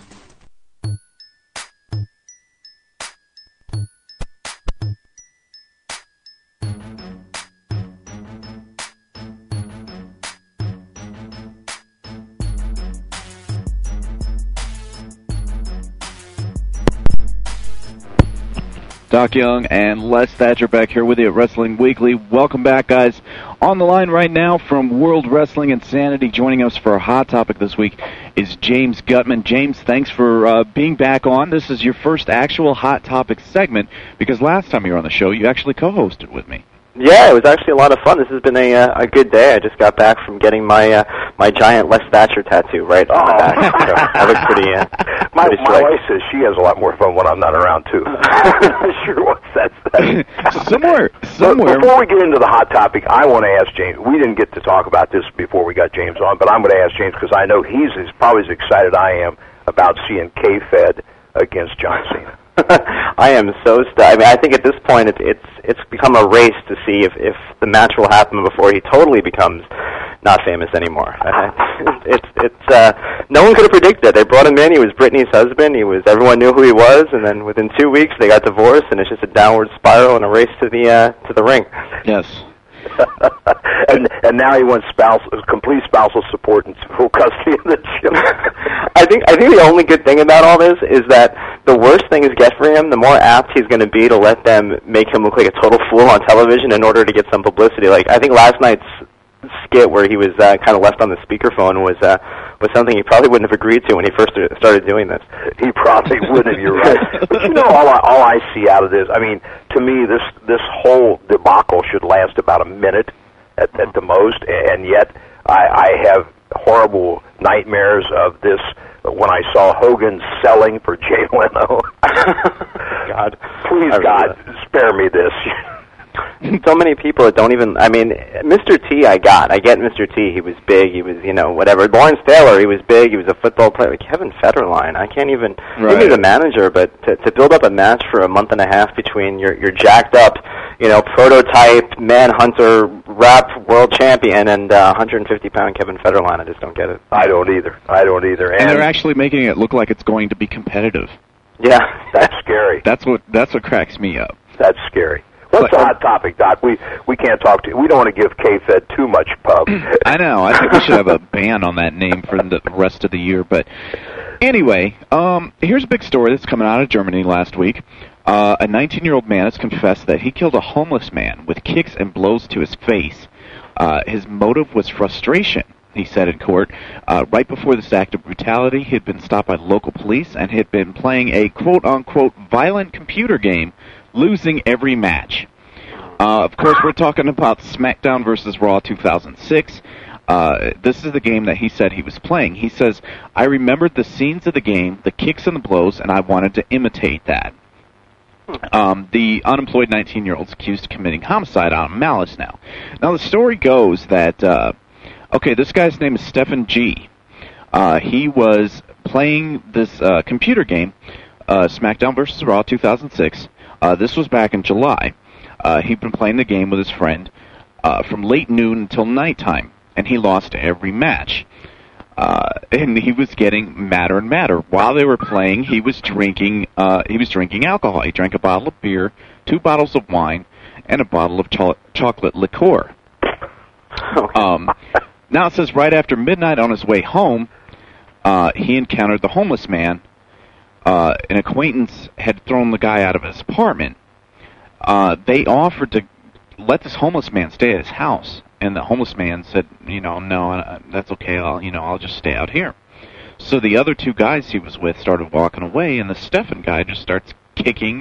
Doc Young and Les Thatcher back here with you at Wrestling Weekly. Welcome back, guys. On the line right now from World Wrestling Insanity, joining us for a hot topic this week is James Gutman. James, thanks for being back on. This is your first actual hot topic segment, because last time you were on the show, you actually co-hosted with me. Yeah, it was actually a lot of fun. This has been a good day. I just got back from getting my my giant Les Thatcher tattoo right on my back. So I look pretty my wife says she has a lot more fun when I'm not around, too. Sure was. That's somewhere. Before we get into the hot topic, I want to ask James. We didn't get to talk about this before we got James on, but I'm going to ask James because I know he's probably as excited I am about seeing K-Fed against John Cena. I am so I mean, I think at this point it's become a race to see if the match will happen before he totally becomes not famous anymore. No one could have predicted. They brought him in. He was Britney's husband. Everyone knew who he was, and then within 2 weeks they got divorced, and it's just a downward spiral and a race to the ring. Yes. and now he wants complete spousal support and full custody of the children. I think the only good thing about all this is that the worse things get for him, the more apt he's going to be to let them make him look like a total fool on television in order to get some publicity. Like, I think last night's skit where he was kind of left on the speakerphone was something he probably wouldn't have agreed to when he first started doing this. He probably wouldn't. You're right. But you know, all I see out of this, I mean, to me, this whole debacle should last about a minute at the most, and yet I have horrible nightmares of this when I saw Hogan selling for Jay Leno. God, please, God, spare me this. So many people that don't even, I mean, Mr. T I get Mr. T, he was big, he was, whatever. Lawrence Taylor, he was big, he was a football player. Kevin Federline, I can't even, maybe he's a manager, but to build up a match for a month and a half between your jacked up, prototype, manhunter, rap world champion and 150-pound Kevin Federline, I just don't get it. I don't either. And they're actually making it look like it's going to be competitive. Yeah. That's scary. That's what cracks me up. That's scary. What's the hot topic, Doc? We can't talk to. We don't want to give K-Fed too much pub. I know. I think we should have a ban on that name for the rest of the year. But anyway, here's a big story that's coming out of Germany last week. A 19-year-old man has confessed that he killed a homeless man with kicks and blows to his face. His motive was frustration, he said in court. Right before this act of brutality, he had been stopped by local police and had been playing a quote-unquote violent computer game, losing every match. Of course, we're talking about SmackDown vs. Raw 2006. This is the game that he said he was playing. He says, I remembered the scenes of the game, the kicks and the blows, and I wanted to imitate that. The unemployed 19-year-old is accused of committing homicide out of malice now. Now, the story goes that, this guy's name is Stephen G. He was playing this computer game, SmackDown vs. Raw 2006. This was back in July. He'd been playing the game with his friend from late noon until nighttime, and he lost every match. And he was getting madder and madder. While they were playing, he was drinking alcohol. He drank a bottle of beer, 2 bottles of wine, and a bottle of chocolate liqueur. Now it says right after midnight on his way home, he encountered the homeless man. An acquaintance had thrown the guy out of his apartment. They offered to let this homeless man stay at his house, and the homeless man said, no, that's okay. I'll just stay out here. So the other 2 guys he was with started walking away, and the Stephen guy just starts kicking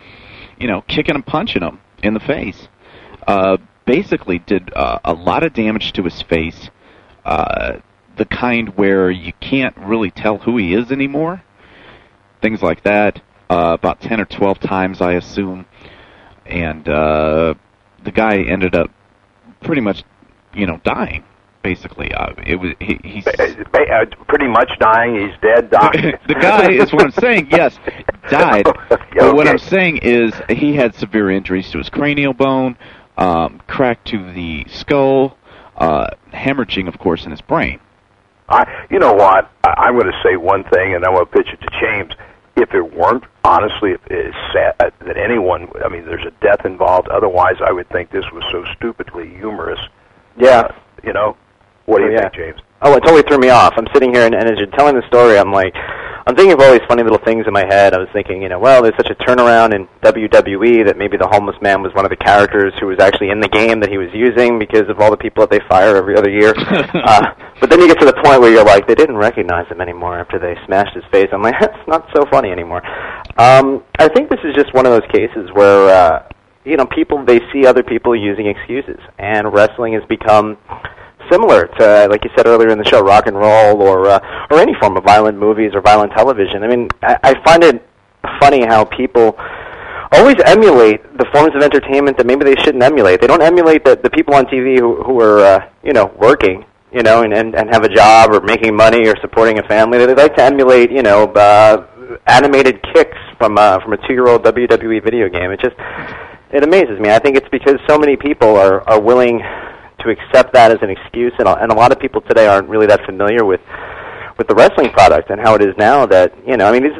and punching him in the face. Basically did a lot of damage to his face, the kind where you can't really tell who he is anymore. Things like that, about 10 or 12 times, I assume. And the guy ended up pretty much, dying, basically. He's pretty much dying. He's dead, dying. The guy is what I'm saying, yes, died. But what I'm saying is he had severe injuries to his cranial bone, crack to the skull, hemorrhaging, of course, in his brain. You know what? I'm going to say one thing, and I'm going to pitch it to James. If it weren't, honestly, it's sad that anyone, there's a death involved. Otherwise, I would think this was so stupidly humorous. Yeah. What do you think, James? Oh, it totally threw me off. I'm sitting here, and as you're telling the story, I'm thinking of all these funny little things in my head. I was thinking, there's such a turnaround in WWE that maybe the homeless man was one of the characters who was actually in the game that he was using because of all the people that they fire every other year. But then you get to the point where you're like, they didn't recognize him anymore after they smashed his face. I'm like, that's not so funny anymore. I think this is just one of those cases where, people, they see other people using excuses, and wrestling has become similar to, like you said earlier in the show, rock and roll or any form of violent movies or violent television. I find it funny how people always emulate the forms of entertainment that maybe they shouldn't emulate. They don't emulate the people on TV who are, working, and have a job or making money or supporting a family. They like to emulate, animated kicks from a 2-year-old WWE video game. It amazes me. I think it's because so many people are willing to accept that as an excuse, and a lot of people today aren't really that familiar with the wrestling product and how it is now that, these are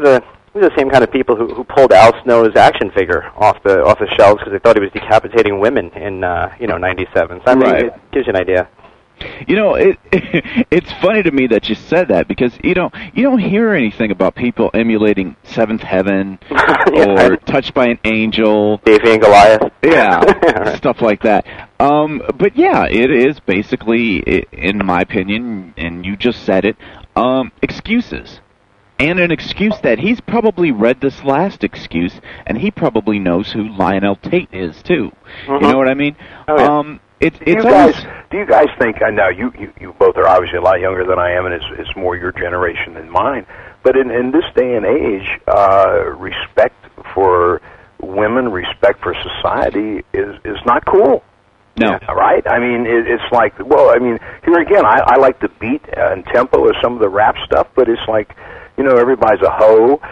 These are the same kind of people who pulled Al Snow's action figure off the shelves because they thought he was decapitating women in '97. So I mean, it gives you an idea. You know, it's funny to me that you said that because you don't hear anything about people emulating Seventh Heaven or Touched by an Angel, Davey and Goliath, stuff like that. But yeah, it is basically, in my opinion, and you just said it, excuses. And an excuse that he's probably read this last excuse, and he probably knows who Lionel Tate is too. You know what I mean? Oh, yeah. Do you guys think? I know you both are obviously a lot younger than I am, and it's more your generation than mine. But in this day and age, respect for women, respect for society is not cool. No. Right? I mean, it's like, well, I mean, here again, I like the beat and tempo of some of the rap stuff, but it's like, everybody's a hoe,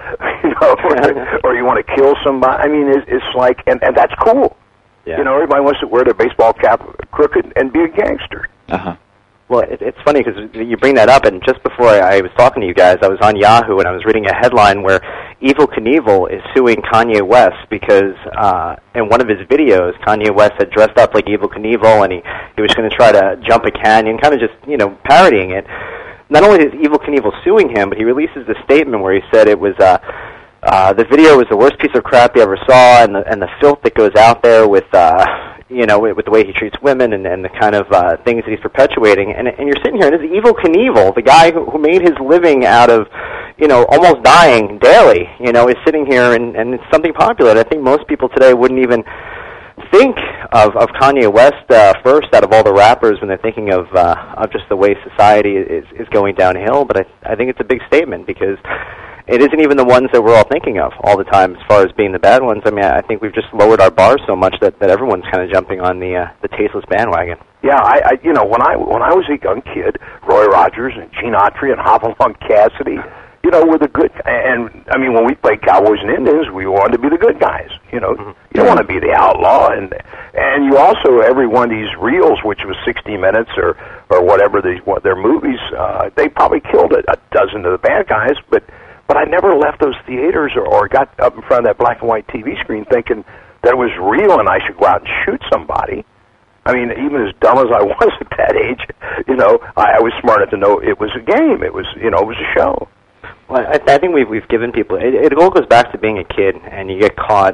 or you want to kill somebody. I mean, it's like, and that's cool. Yeah. Everybody wants to wear their baseball cap crooked and be a gangster. Uh-huh. Well, it's funny because you bring that up, and just before I was talking to you guys, I was on Yahoo, and I was reading a headline where Evel Knievel is suing Kanye West because in one of his videos, Kanye West had dressed up like Evel Knievel, and he was going to try to jump a canyon, kind of just, parodying it. Not only is Evel Knievel suing him, but he releases a statement where he said it was the video was the worst piece of crap he ever saw, and the filth that goes out there with with the way he treats women and the kind of things that he's perpetuating. And you're sitting here, and this Evel Knievel, the guy who made his living out of almost dying daily, is sitting here, and it's something popular. And I think most people today wouldn't even think of Kanye West first out of all the rappers when they're thinking of just the way society is going downhill. But I think it's a big statement because it isn't even the ones that we're all thinking of all the time as far as being the bad ones. I mean, I think we've just lowered our bar so much that everyone's kind of jumping on the tasteless bandwagon. Yeah, I when I was a young kid, Roy Rogers and Gene Autry and Hopalong Cassidy, were the good. And I mean, when we played Cowboys and Indians, we wanted to be the good guys. You don't want to be the outlaw. And you also, every one of these reels, which was 60 minutes or whatever their movies, they probably killed a dozen of the bad guys, but I never left those theaters or got up in front of that black and white TV screen thinking that it was real and I should go out and shoot somebody. I mean, even as dumb as I was at that age, I was smart enough to know it was a game. It was, it was a show. Well, I think we've given people. It all goes back to being a kid, and you get caught,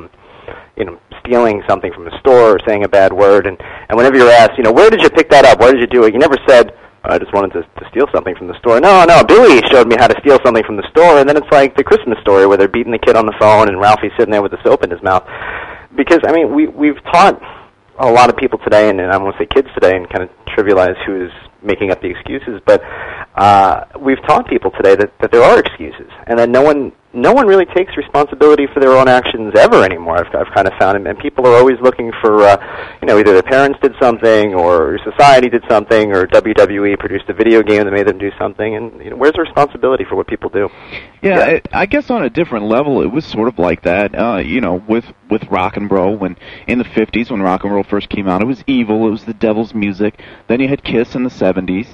stealing something from the store or saying a bad word, and whenever you're asked, where did you pick that up? Where did you do it? You never said, I just wanted to steal something from the store. No, Billy showed me how to steal something from the store, and then it's like the Christmas Story where they're beating the kid on the phone and Ralphie's sitting there with the soap in his mouth. Because, I mean, we've taught a lot of people today, and I won't say kids today, and kind of trivialize who's making up the excuses, but we've taught people today that there are excuses, and that no one really takes responsibility for their own actions ever anymore. I've kind of found, and people are always looking for, either their parents did something, or society did something, or WWE produced a video game that made them do something, and where's the responsibility for what people do? Yeah, I guess on a different level, it was sort of like that, with rock and roll. When in the 50s, when rock and roll first came out, it was evil, it was the devil's music. Then you had Kiss in the 70s.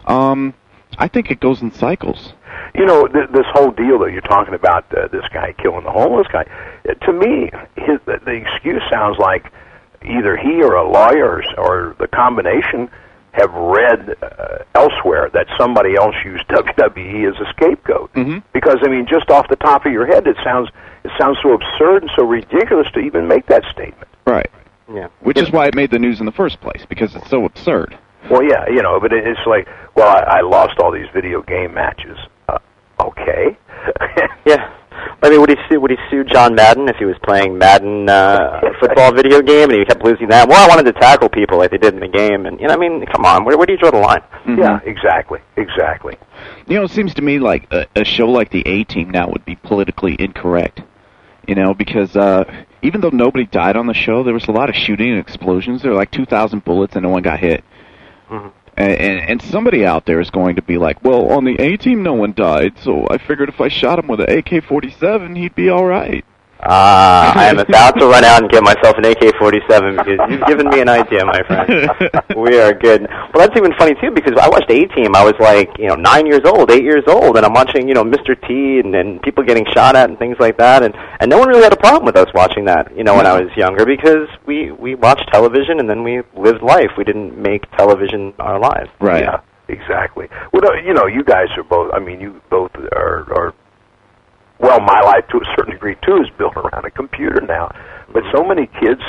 I think it goes in cycles. This whole deal that you're talking about, this guy killing the homeless guy, to me, the excuse sounds like either he or a lawyer or the combination have read elsewhere that somebody else used WWE as a scapegoat. Mm-hmm. Because, I mean, just off the top of your head, it sounds so absurd and so ridiculous to even make that statement. Right. Yeah. Which is why it made the news in the first place, because it's so absurd. Well, yeah, but it's like, well, I lost all these video game matches. Okay. Yeah. I mean, would he sue John Madden if he was playing Madden football video game and he kept losing that? Well, I wanted to tackle people like they did in the game, and come on, where do you draw the line? Mm-hmm. Yeah, exactly. It seems to me like a show like the A-Team now would be politically incorrect. Because even though nobody died on the show, there was a lot of shooting and explosions. There were like 2,000 bullets and no one got hit. Mm-hmm. And somebody out there is going to be like, well, on the A-Team no one died, so I figured if I shot him with an AK-47, he'd be all right. I am about to run out and get myself an AK-47 because you've given me an idea, my friend. We are good. Well, that's even funny, too, because I watched A-Team. I was like, 9 years old, 8 years old, and I'm watching, Mr. T and people getting shot at and things like that, and no one really had a problem with us watching that, when I was younger, because we watched television and then we lived life. We didn't make television our lives. Right. Yeah, exactly. Well, you guys are both, you both are well, my life to a certain degree, too, is built around a computer now. But so many kids,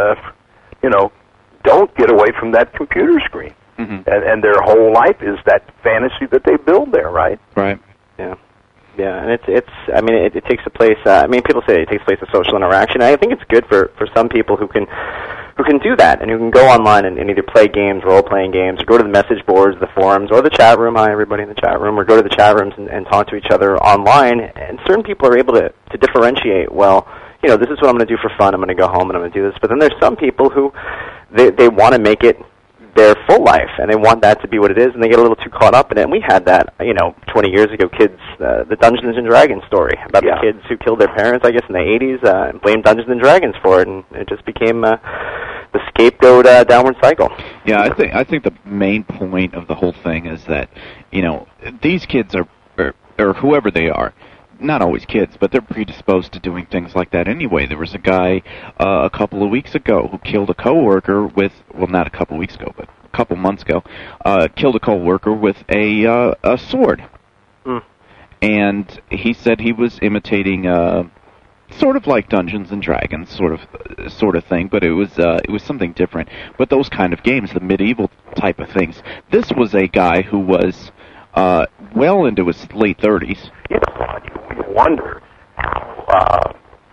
don't get away from that computer screen. Mm-hmm. And their whole life is that fantasy that they build there, right? Right. Yeah. Yeah, and it takes a place, people say it takes place of social interaction. I think it's good for some people who can do that and who can go online and either play games, role-playing games, or go to the message boards, the forums, or the chat room, hi everybody in the chat room, or go to the chat rooms and talk to each other online. And certain people are able to differentiate, well, this is what I'm going to do for fun, I'm going to go home and I'm going to do this. But then there's some people who, they want to make it their full life, and they want that to be what it is, and they get a little too caught up in it. And we had that, 20 years ago, kids, the Dungeons & Dragons story about the kids who killed their parents, I guess, in the 80s, and blamed Dungeons & Dragons for it, and it just became the scapegoat downward cycle. Yeah, I think the main point of the whole thing is that, these kids are, or whoever they are, not always kids, but they're predisposed to doing things like that anyway. There was a guy a couple of weeks ago who killed a coworker with, well, not a couple of weeks ago, but a couple months ago, killed a coworker with a sword. Mm. And he said he was imitating sort of like Dungeons and Dragons sort of thing, but it was something different. But those kind of games, the medieval type of things. This was a guy who was well into his late 30s. You wonder how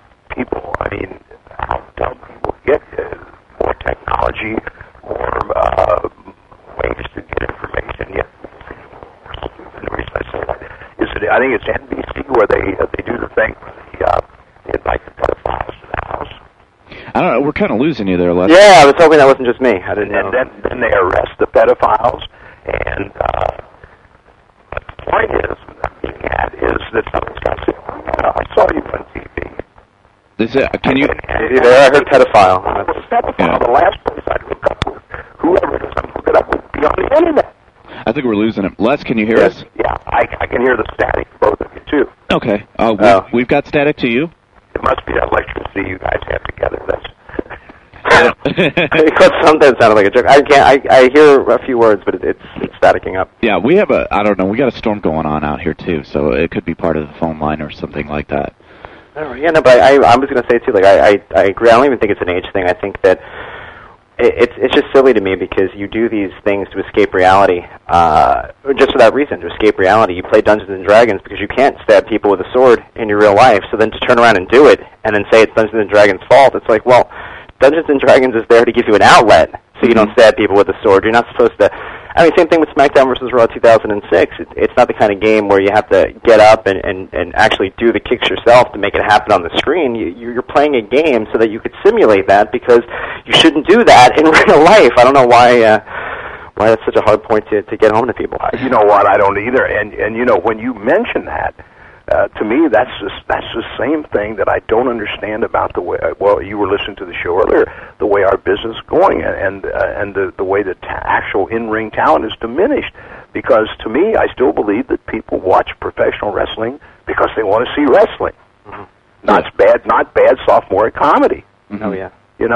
how dumb people get more technology, more ways to get information. Yet, the reason I say that is that I think it's NBC where they do the thing where they invite the pedophiles to the house. I don't know. We're kind of losing you there, Les. Yeah, I was hoping that wasn't just me. I didn't know. And then they arrest the pedophiles, and the point is that someone's got to say, I saw you on TV. Can you? I heard pedophile. Pedophile. The last place I'd look up with whoever it is I'm looking up would be on the internet. I think we're losing him. Les, can you hear us? Yeah, I can hear the static, both of you too. Okay. We've got static to you. It must be that electricity you guys have together. That's. Sometimes sounded like a joke. I hear a few words, but it's staticking up. Yeah, we have we got a storm going on out here too, so it could be part of the phone line or something like that. Yeah, no, but I was going to say too, I agree. I don't even think it's an age thing. I think that it's just silly to me because you do these things to escape reality, just for that reason, to escape reality. You play Dungeons and Dragons because you can't stab people with a sword in your real life. So then to turn around and do it and then say it's Dungeons and Dragons' fault, it's like, well, Dungeons & Dragons is there to give you an outlet so you don't stab people with a sword. You're not supposed to... same thing with SmackDown vs. Raw 2006. It's not the kind of game where you have to get up and actually do the kicks yourself to make it happen on the screen. You're playing a game so that you could simulate that because you shouldn't do that in real life. I don't know why that's such a hard point to get home to people. You know what? I don't either. And when you mention that, to me, that's the same thing that I don't understand about the way. Well, you were listening to the show earlier. The way our business is going, and the way the actual in-ring talent is diminished. Because to me, I still believe that people watch professional wrestling because they want to see wrestling. Mm-hmm. Not bad sophomore comedy. Mm-hmm. Oh yeah.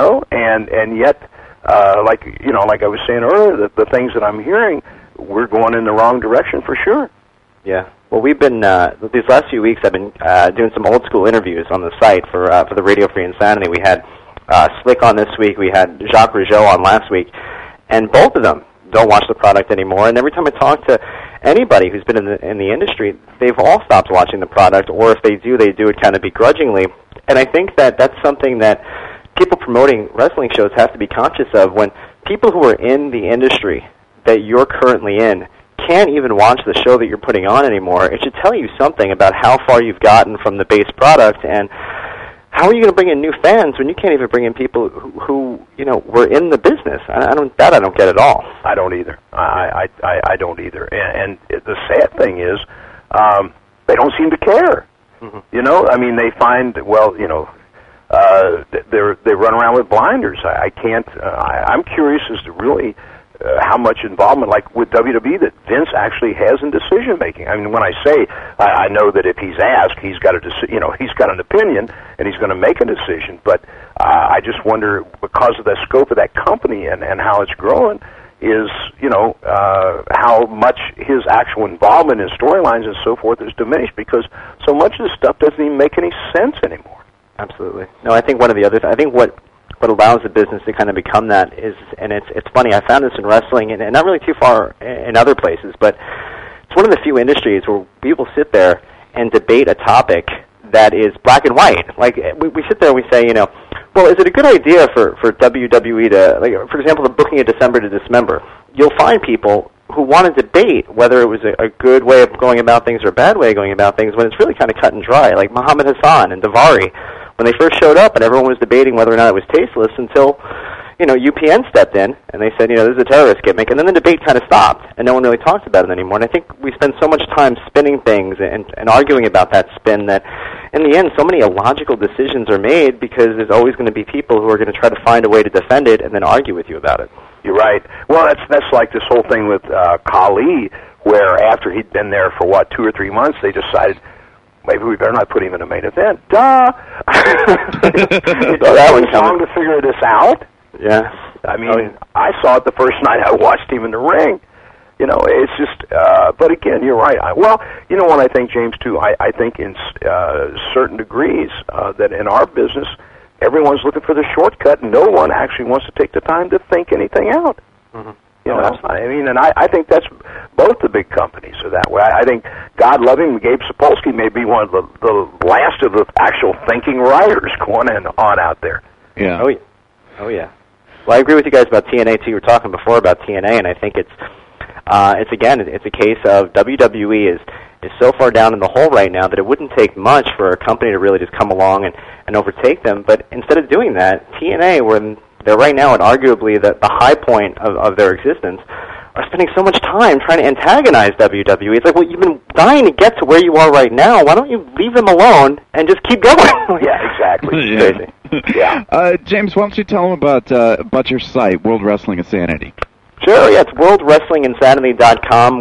And yet, like I was saying earlier, the things that I'm hearing, we're going in the wrong direction for sure. Yeah. Well, we've been these last few weeks. I've been doing some old school interviews on the site for the Radio Free Insanity. We had Slick on this week. We had Jacques Rougeau on last week, and both of them don't watch the product anymore. And every time I talk to anybody who's been in the industry, they've all stopped watching the product, or if they do it kind of begrudgingly. And I think that that's something that people promoting wrestling shows have to be conscious of. When people who are in the industry that you're currently in can't even watch the show that you're putting on anymore, it should tell you something about how far you've gotten from the base product, and how are you going to bring in new fans when you can't even bring in people who were in the business? I don't get at all. I don't either. I don't either. And the sad thing is, they don't seem to care. Mm-hmm. They find, they run around with blinders. I can't. I'm curious as to really how much involvement, like with WWE, that Vince actually has in decision making. I mean, when I say, I know that if he's asked, he's got he's got an opinion and he's going to make a decision. But I just wonder, because of the scope of that company and how it's growing, is how much his actual involvement in storylines and so forth is diminished, because so much of this stuff doesn't even make any sense anymore. Absolutely. No, I think one of the other I think what allows the business to kind of become that is, and it's funny, I found this in wrestling, and not really too far in other places, but it's one of the few industries where people sit there and debate a topic that is black and white. Like, we sit there and we say, well, is it a good idea for WWE to, like, for example, the booking of December to Dismember? You'll find people who want to debate whether it was a good way of going about things or a bad way of going about things, when it's really kind of cut and dry, like Muhammad Hassan and Daivari, when they first showed up and everyone was debating whether or not it was tasteless, until, UPN stepped in and they said, this is a terrorist gimmick, and then the debate kind of stopped and no one really talked about it anymore. And I think we spend so much time spinning things and arguing about that spin that in the end so many illogical decisions are made, because there's always going to be people who are going to try to find a way to defend it and then argue with you about it. You're right. Well, that's like this whole thing with Khali, where after he'd been there for 2 or 3 months, they decided, maybe we better not put him in the main event. Duh! It took so long to figure this out. Yeah. I mean, I saw it the first night I watched him in the ring. It's just, but again, you're right. What I think, James, too, I think in certain degrees that in our business, everyone's looking for the shortcut, and no one actually wants to take the time to think anything out. Mm-hmm. I think that's both the big companies are that way. I think, God love him, Gabe Sapolsky may be one of the last of the actual thinking writers going on out there. Yeah. Oh yeah. Well, I agree with you guys about TNA too. You were talking before about TNA, and I think it's a case of WWE is so far down in the hole right now that it wouldn't take much for a company to really just come along and overtake them. But instead of doing that, TNA, where they're right now at arguably the high point of their existence, are spending so much time trying to antagonize WWE. It's like, well, you've been dying to get to where you are right now. Why don't you leave them alone and just keep going? Yeah, exactly. Crazy. Yeah. James, why don't you tell them about your site, World Wrestling Insanity? Sure, yeah, it's worldwrestlinginsanity.com.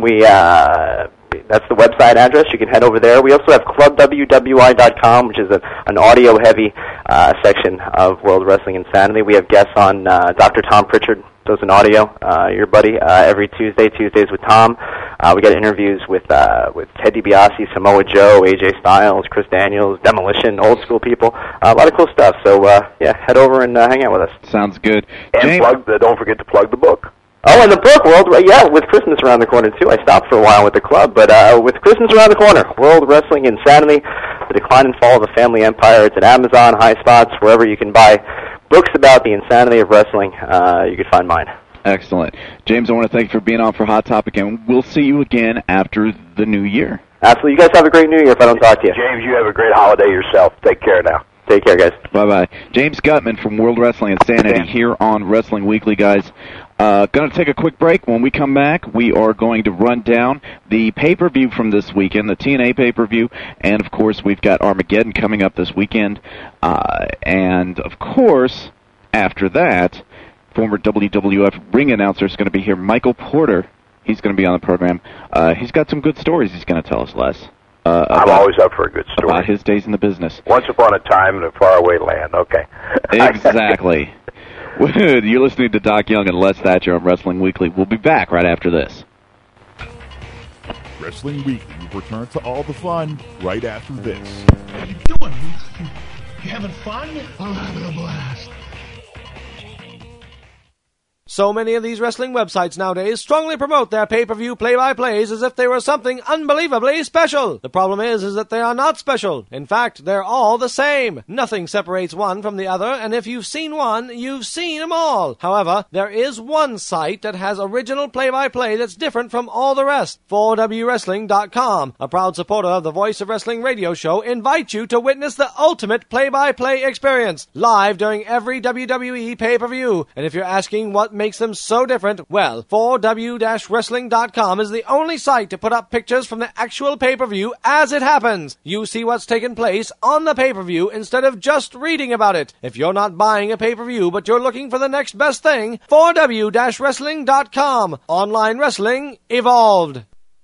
That's the website address. You can head over there. We also have clubwwi.com, which is an audio-heavy section of World Wrestling Insanity. We have guests on. Dr. Tom Pritchard does an audio, your buddy, every Tuesdays with Tom. We got interviews with Ted DiBiase, Samoa Joe, AJ Styles, Chris Daniels, Demolition, old school people. A lot of cool stuff. So, head over and hang out with us. Sounds good. And don't forget to plug the book. Oh, and the book, with Christmas around the corner, too. I stopped for a while with the club, but with Christmas around the corner, World Wrestling Insanity, The Decline and Fall of the Family Empire. It's at Amazon, High Spots, wherever you can buy books about the insanity of wrestling. You can find mine. Excellent. James, I want to thank you for being on for Hot Topic, and we'll see you again after the new year. Absolutely. You guys have a great new year if I don't talk to you. James, you have a great holiday yourself. Take care now. Take care, guys. Bye-bye. James Gutman from World Wrestling Insanity here on Wrestling Weekly, guys. Going to take a quick break. When we come back, we are going to run down the pay-per-view from this weekend, the TNA pay-per-view, and, of course, we've got Armageddon coming up this weekend. And, of course, after that, former WWF ring announcer is going to be here, Michael Porter. He's going to be on the program. He's got some good stories he's going to tell us, Les. I'm always up for a good story. About his days in the business. Once upon a time in a faraway land. Okay. Exactly. You're listening to Doc Young and Les Thatcher on Wrestling Weekly. We'll be back right after this. Wrestling Weekly will return to all the fun right after this. What are you doing? You having fun? I'm having a blast. So many of these wrestling websites nowadays strongly promote their pay-per-view play-by-plays as if they were something unbelievably special. The problem is that they are not special. In fact, they're all the same. Nothing separates one from the other, and if you've seen one, you've seen them all. However, there is one site that has original play-by-play that's different from all the rest. 4WWrestling.com, a proud supporter of the Voice of Wrestling radio show, invites you to witness the ultimate play-by-play experience, live during every WWE pay-per-view. And if you're asking what makes makes them so different? Well, 4W-Wrestling.com is the only site to put up pictures from the actual pay-per-view as it happens. You see what's taken place on the pay-per-view instead of just reading about it. If you're not buying a pay-per-view but you're looking for the next best thing, 4W-Wrestling.com. Online wrestling evolved.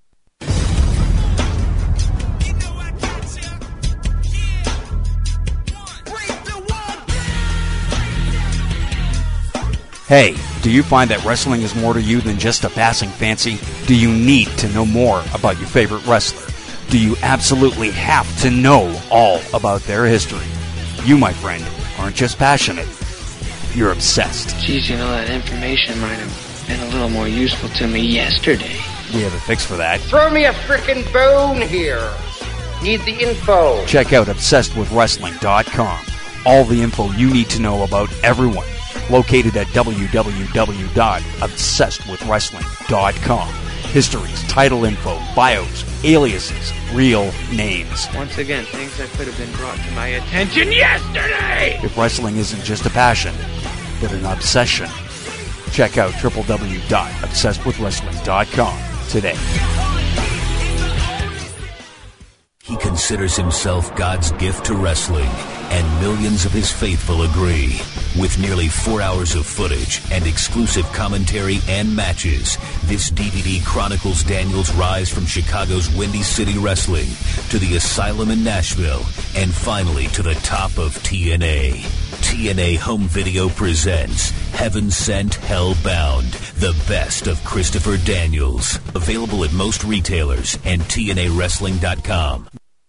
Hey, do you find that wrestling is more to you than just a passing fancy? Do you need to know more about your favorite wrestler? Do you absolutely have to know all about their history? You, my friend, aren't just passionate. You're obsessed. Geez, that information might have been a little more useful to me yesterday. We have a fix for that. Throw me a frickin' bone here. Need the info. Check out ObsessedWithWrestling.com. All the info you need to know about everyone. Located at www.obsessedwithwrestling.com. Histories, title info, bios, aliases, real names. Once again, things that could have been brought to my attention yesterday! If wrestling isn't just a passion, but an obsession, check out www.obsessedwithwrestling.com today. He considers himself God's gift to wrestling, and millions of his faithful agree. With nearly 4 hours of footage and exclusive commentary and matches, this DVD chronicles Daniels' rise from Chicago's Windy City Wrestling to the Asylum in Nashville, and finally to the top of TNA. TNA Home Video presents Heaven Sent, Hell Bound, the best of Christopher Daniels. Available at most retailers and TNAWrestling.com.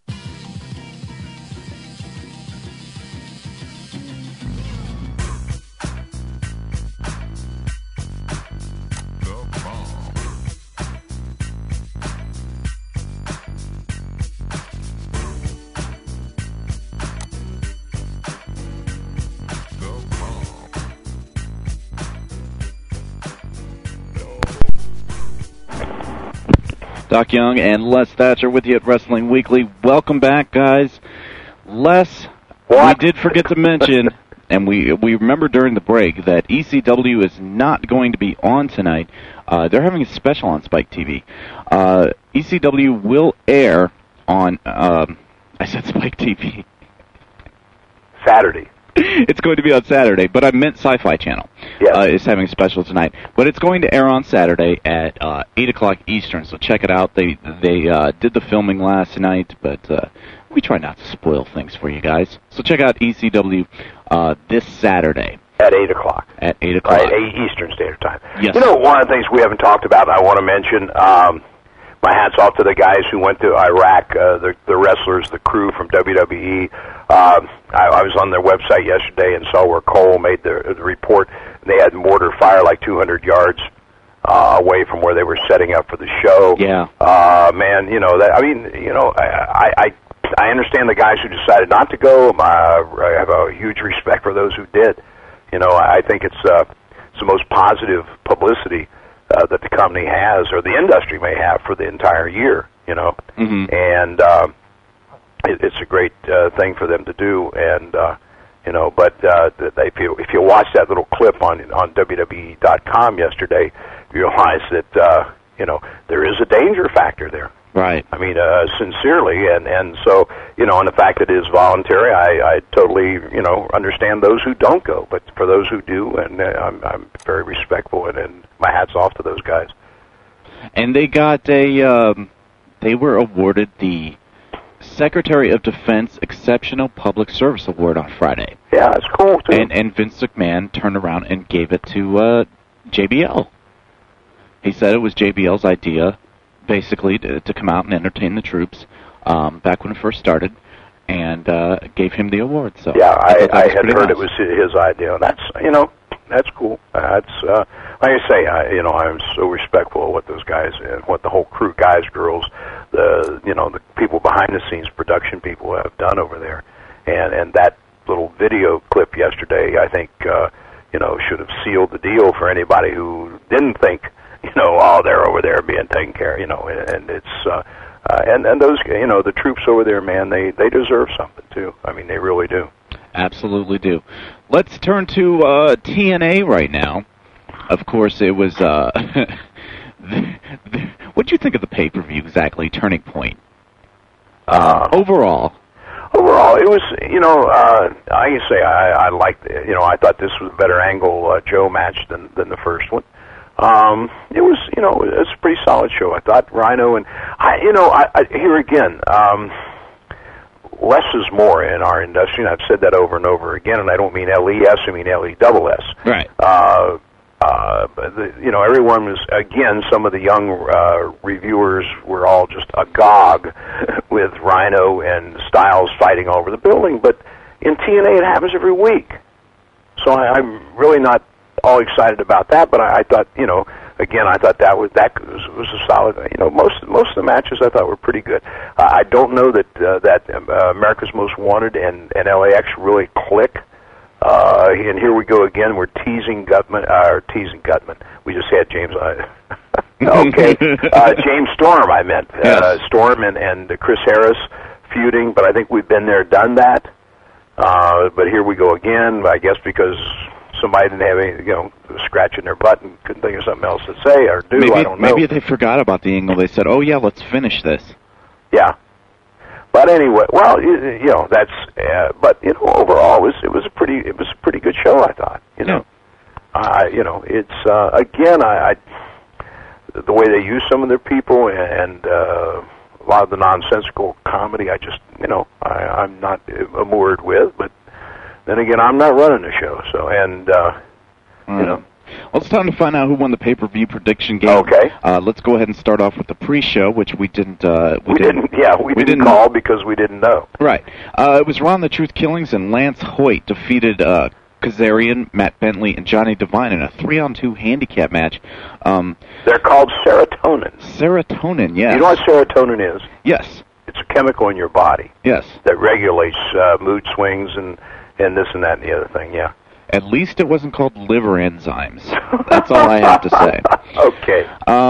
Doc Young and Les Thatcher with you at Wrestling Weekly. Welcome back, guys. Les, we did forget to mention, and we remember during the break, that ECW is not going to be on tonight. They're having a special on Spike TV. ECW will air on, I said Spike TV. Saturday. It's going to be on Saturday, but I meant Sci-Fi Channel. Yes. Is having a special tonight. But it's going to air on Saturday at 8 o'clock Eastern, so check it out. They did the filming last night, but we try not to spoil things for you guys. So check out ECW this Saturday. At 8 o'clock. At 8 o'clock. Right, 8 Eastern Standard Time. Yes. One of the things we haven't talked about, I want to mention, my hat's off to the guys who went to Iraq, the wrestlers, the crew from WWE. I was on their website yesterday and saw where Cole made the report. They had mortar fire like 200 yards away from where they were setting up for the show. Yeah. Man, I understand the guys who decided not to go. I have a huge respect for those who did. I think it's the most positive publicity that the company has, or the industry may have, for the entire year, Mm-hmm. And it's a great thing for them to do, and but if you watch that little clip on WWE.com yesterday, you realize that there is a danger factor there. Right. I mean, sincerely, and so and the fact that it is voluntary, I totally understand those who don't go, but for those who do, and I'm very respectful, and my hat's off to those guys. And they got they were awarded the Secretary of Defense Exceptional Public Service Award on Friday. Yeah, that's cool too. And Vince McMahon turned around and gave it to JBL. He said it was JBL's idea, basically, to come out and entertain the troops back when it first started, and gave him the award. So yeah, I had heard nice. It was his idea. That's that's cool. That's like I say, I'm so respectful of what those guys and what the whole crew, guys, girls, the people behind the scenes, production people have done over there, and that little video clip yesterday, I think should have sealed the deal for anybody who didn't think they're over there being taken care of, and it's and those the troops over there, man, they deserve something too. I mean, they really do. Absolutely do. Let's turn to TNA right now. of course, it was. What did you think of the pay-per-view exactly? Turning Point. Overall, it was. I can say I liked. I thought this was a better angle Joe match than the first one. It was. It was a pretty solid show. I thought Rhino and I here again. Less is more in our industry, and I've said that over and over again, and I don't mean LES, I mean LESS. Right. Everyone was, again, some of the young reviewers were all just agog with Rhino and Styles fighting all over the building, but in TNA it happens every week. So I'm really not all excited about that, but I thought, again, I thought that was a solid. Most of the matches I thought were pretty good. I don't know that America's Most Wanted and LAX really click. And here we go again. We're teasing Gutman. We just had James. Okay, James Storm. I meant Storm and Chris Harris feuding, but I think we've been there, done that. But here we go again. I guess because somebody didn't have any, scratching their butt and couldn't think of something else to say or do. I don't know. Maybe they forgot about the angle. They said, "Oh yeah, let's finish this." Yeah. But anyway, well, that's. But overall, it was a pretty good show. I thought. It's again, the way they use some of their people and a lot of the nonsensical comedy. I just, I'm not immured with. But then again, I'm not running the show, so Well, it's time to find out who won the pay-per-view prediction game. Okay. Let's go ahead and start off with the pre-show, which we didn't. We didn't call because we didn't know. Right. It was Ron the Truth Killings and Lance Hoyt defeated Kazarian, Matt Bentley, and Johnny Devine in a 3-on-2 handicap match. They're called serotonin. Serotonin, yes. You know what serotonin is? Yes. It's a chemical in your body. Yes. That regulates mood swings and this and that and the other thing. Yeah. At least it wasn't called liver enzymes. That's all I have to say. Okay.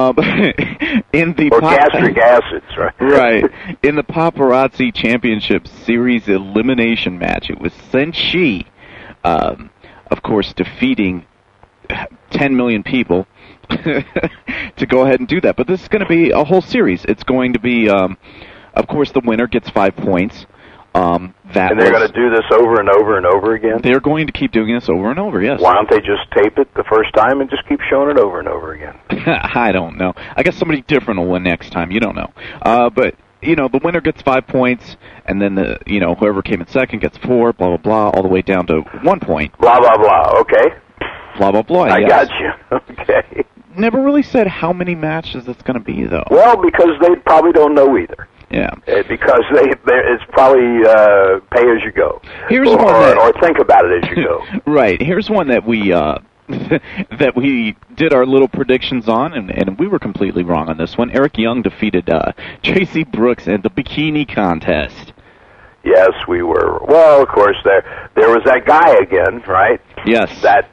Or gastric acids, right? Right. In the Paparazzi Championship Series elimination match, it was Senshi, of course, defeating 10 million people to go ahead and do that. But this is going to be a whole series. It's going to be, of course, the winner gets 5 points. And they're going to do this over and over and over again? They're going to keep doing this over and over, yes. Why don't they just tape it the first time and just keep showing it over and over again? I don't know. I guess somebody different will win next time. You don't know. But, the winner gets 5 points, and then, whoever came in second gets 4, blah, blah, blah, all the way down to 1 point. Blah, blah, blah. Okay. Blah, blah, blah, I got you. Okay. Never really said how many matches it's going to be, though. Well, because they probably don't know either. Yeah. Because it's probably pay as you go. Here's one or think about it as you go. Right. Here's one that we that we did our little predictions on, and we were completely wrong on this one. Eric Young defeated Tracy Brooks in the bikini contest. Yes, we were. Well, of course, there was that guy again, right? Yes. That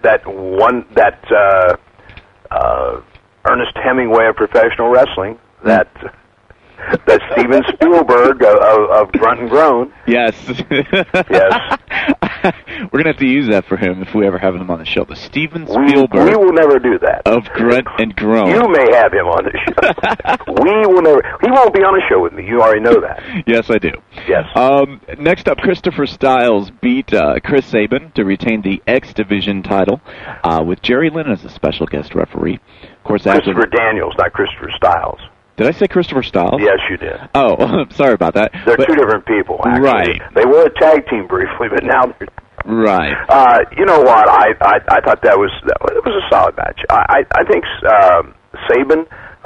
Ernest Hemingway of professional wrestling. That Steven Spielberg of Grunt and Groan. Yes. Yes. We're going to have to use that for him if we ever have him on the show. The Steven Spielberg. We will never do that. Of Grunt and Groan. You may have him on the show. We will never. He won't be on a show with me. You already know that. Yes, I do. Yes. Next up, Christopher Styles beat Chris Sabin to retain the X Division title with Jerry Lynn as a special guest referee. Of course, Christopher Daniels, not Christopher Styles. Did I say Christopher Styles? Yes, you did. Oh, sorry about that. They're two different people, actually. Right. They were a tag team briefly, but now they're... Right. You know what? I thought it was a solid match. I think Sabin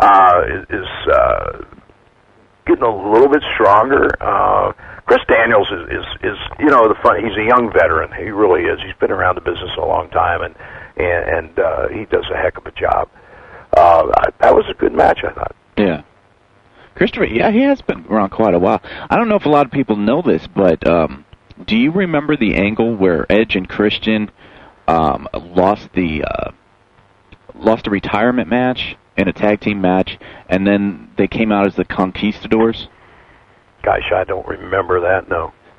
is getting a little bit stronger. Chris Daniels is the fun. He's a young veteran. He really is. He's been around the business a long time, and he does a heck of a job. That was a good match, I thought. Yeah. Christopher, he has been around quite a while. I don't know if a lot of people know this, but do you remember the angle where Edge and Christian lost a retirement match in a tag team match, and then they came out as the Conquistadors? Gosh, I don't remember that, no.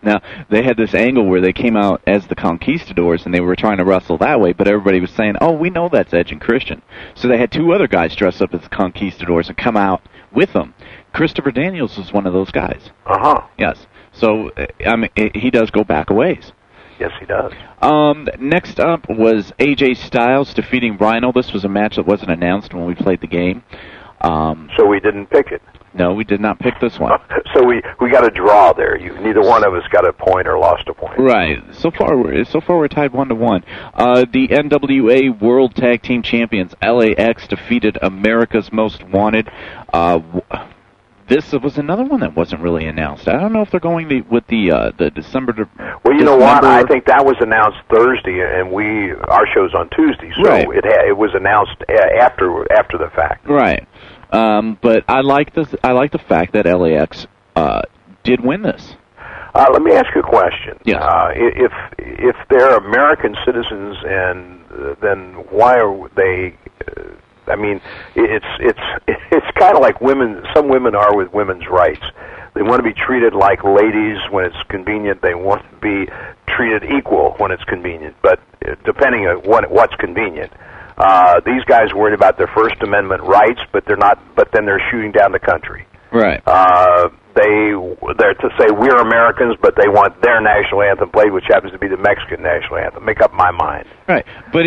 Now, they had this angle where they came out as the Conquistadors, and they were trying to wrestle that way, but everybody was saying, oh, we know that's Edge and Christian. So they had two other guys dressed up as the Conquistadors and come out with them. Christopher Daniels was one of those guys. Uh-huh. Yes. So, I mean, he does go back a ways. Yes, he does. Next up was AJ Styles defeating Rhino. This was a match that wasn't announced when we played the game. So we didn't pick it. No, we did not pick this one. So we got a draw there. Neither one of us got a point or lost a point. Right. So far we're tied 1-1. The NWA World Tag Team Champions LAX defeated America's Most Wanted. This was another one that wasn't really announced. I don't know if they're going with the December. Well, you know what? I think that was announced Thursday, and our show's on Tuesday, so right. it was announced after the fact. Right. But I like the fact that LAX did win this. Let me ask you a question. Yes. If they're American citizens, and then why are they? I mean, it's kind of like women. Some women are with women's rights. They want to be treated like ladies when it's convenient. They want to be treated equal when it's convenient. But depending on what's convenient, these guys are worried about their First Amendment rights, but they're not. But then they're shooting down the country. Right. They're to say we're Americans, but they want their national anthem played, which happens to be the Mexican national anthem. Make up my mind. Right, but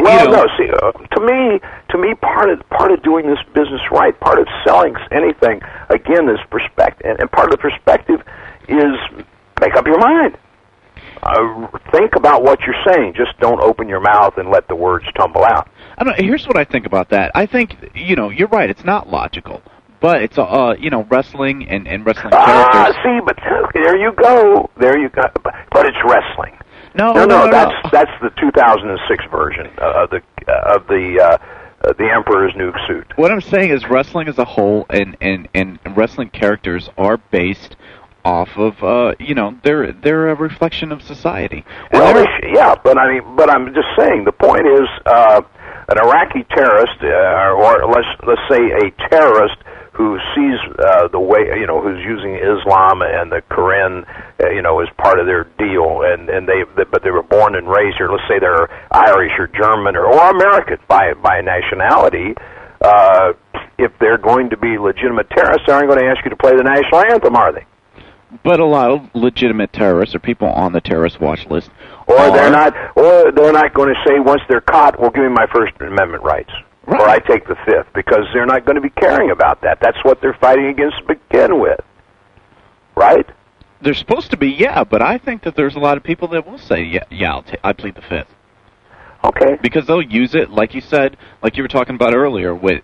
to me, part of doing this business right, part of selling anything, again, is perspective, and part of the perspective is make up your mind. Think about what you're saying. Just don't open your mouth and let the words tumble out. Here's what I think about that. I think you're right. It's not logical. But it's wrestling and wrestling characters. See, but there you go. But it's wrestling. No. That's the 2006 version of the Emperor's New Suit. What I'm saying is wrestling as a whole and wrestling characters are based off of they're a reflection of society. Well, but I'm just saying the point is an Iraqi terrorist or let's say a terrorist who sees the way, who's using Islam and the Quran, as part of their deal, but they were born and raised here. Let's say they're Irish or German or American by nationality. If they're going to be legitimate terrorists, they aren't going to ask you to play the national anthem, are they? But a lot of legitimate terrorists or people on the terrorist watch list, they're not going to say once they're caught, "Well, give me my First Amendment rights." Right. Or I take the Fifth, because they're not going to be caring about that. That's what they're fighting against to begin with, right? They're supposed to be, yeah, but I think that there's a lot of people that will say, I plead the Fifth. Okay. Because they'll use it, like you said, like you were talking about earlier, with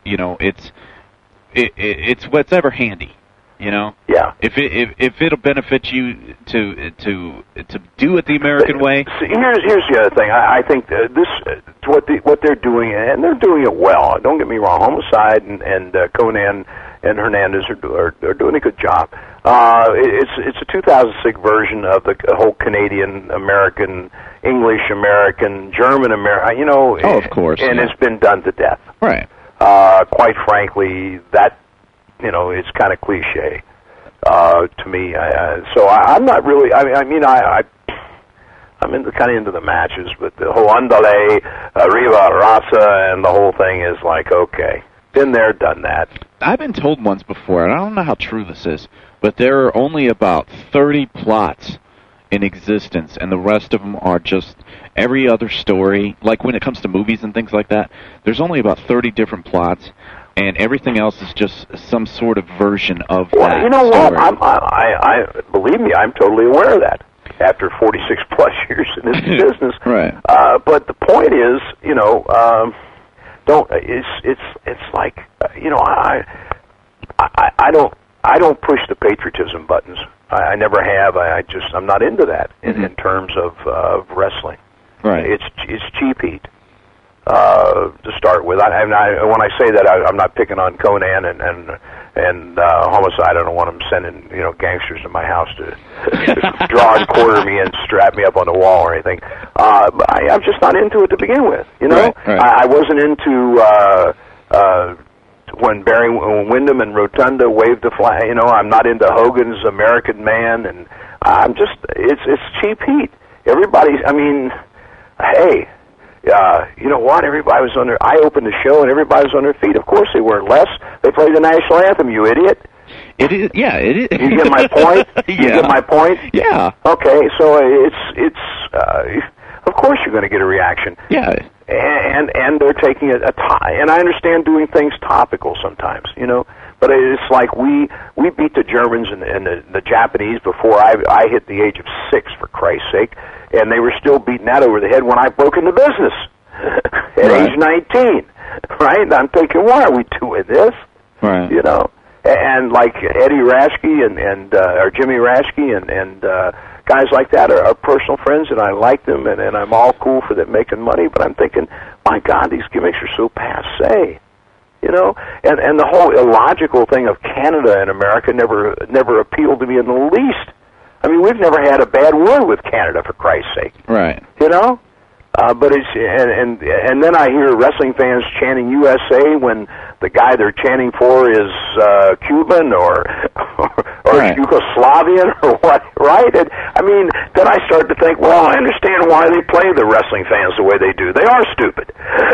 it's what's ever handy. Yeah. If it'll benefit you to do it the American way. See, here's the other thing. I think what they're doing, and they're doing it well. Don't get me wrong. Homicide and Conan and Hernandez are doing a good job. It's a 2006 version of the whole Canadian American, English American, German American. Oh, of course. And it's been done to death. Right. Quite frankly, that. It's kind of cliche to me. So I'm not really. I'm kind of into the matches, but the whole Andale, Arriba, Raza, and the whole thing is like, okay, been there, done that. I've been told once before, and I don't know how true this is, but there are only about 30 plots in existence, and the rest of them are just every other story. Like when it comes to movies and things like that, there's only about 30 different plots. And everything else is just some sort of version of that. Well, you know story. what? I believe me, I'm totally aware of that. After 46 plus years in this business, right? But the point is, don't. It's like, I don't push the patriotism buttons. I never have. I'm not into that in terms of wrestling. Right. It's cheap heat. To start with, when I say that, I'm not picking on Conan and Homicide. I don't want them sending gangsters to my house to draw and quarter me and strap me up on the wall or anything. I'm just not into it to begin with. Right. I wasn't into when Barry Windham and Rotunda waved the flag. I'm not into Hogan's American Man, and It's cheap heat. Everybody's, I mean, hey, you know what? Everybody was on their. I opened the show and everybody was on their feet. Of course they weren't. Les, they played the national anthem. You idiot. It is. Yeah, it is. You get my point. You get my point. Yeah. Okay, so it's. Of course you're going to get a reaction. Yeah. And they're taking it and I understand doing things topical sometimes, you know. But it's like we beat the Germans and the Japanese before I hit the age of 6, for Christ's sake, and they were still beating that over the head when I broke into business at age 19, right? And I'm thinking, why are we doing this? Right. You know, and like Eddie Raschke and or Jimmy Raschke and guys like that are personal friends, and I like them, and I'm all cool for them making money. But I'm thinking, my God, these gimmicks are so passé. You know, and the whole illogical thing of Canada and America never appealed to me in the least. I mean, we've never had a bad word with Canada, for Christ's sake. Right. You know, but it's and then I hear wrestling fans chanting USA when the guy they're chanting for is Cuban or right. Yugoslavian or what, right? And, I mean, then I start to think, well, I understand why they play the wrestling fans the way they do. They are stupid.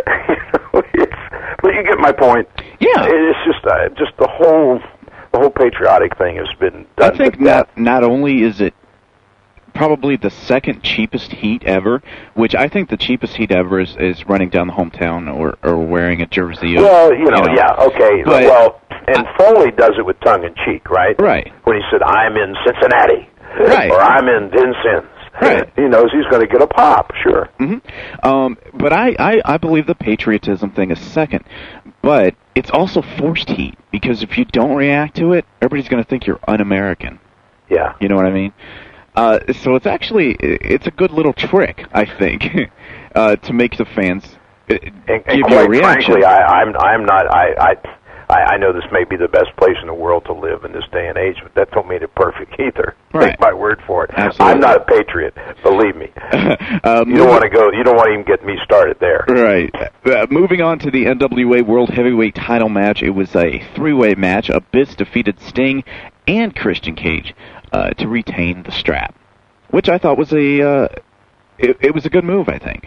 But you get my point. Yeah. It's just the whole patriotic thing has been done. I think not only is it probably the second cheapest heat ever, which I think the cheapest heat ever is running down the hometown or wearing a jersey. Well, you know. Yeah, okay. But, well, and Foley does it with tongue in cheek, right? Right. When he said, "I'm in Cincinnati," right, or "I'm in Vincennes." Right. He knows he's going to get a pop, sure. Mm-hmm. But I believe the patriotism thing is second. But it's also forced heat, because if you don't react to it, everybody's going to think you're un-American. Yeah. You know what I mean? So it's a good little trick, I think, to make the fans give you a reaction. Frankly, I'm not. I know this may be the best place in the world to live in this day and age, but that don't mean it perfect either. Right. Take my word for it. Absolutely. I'm not a patriot, believe me. You don't want to go. You don't want to even get me started there. Right. Moving on to the NWA World Heavyweight Title match, it was a 3-way match. Abyss defeated Sting and Christian Cage to retain the strap, which I thought was it was a good move, I think.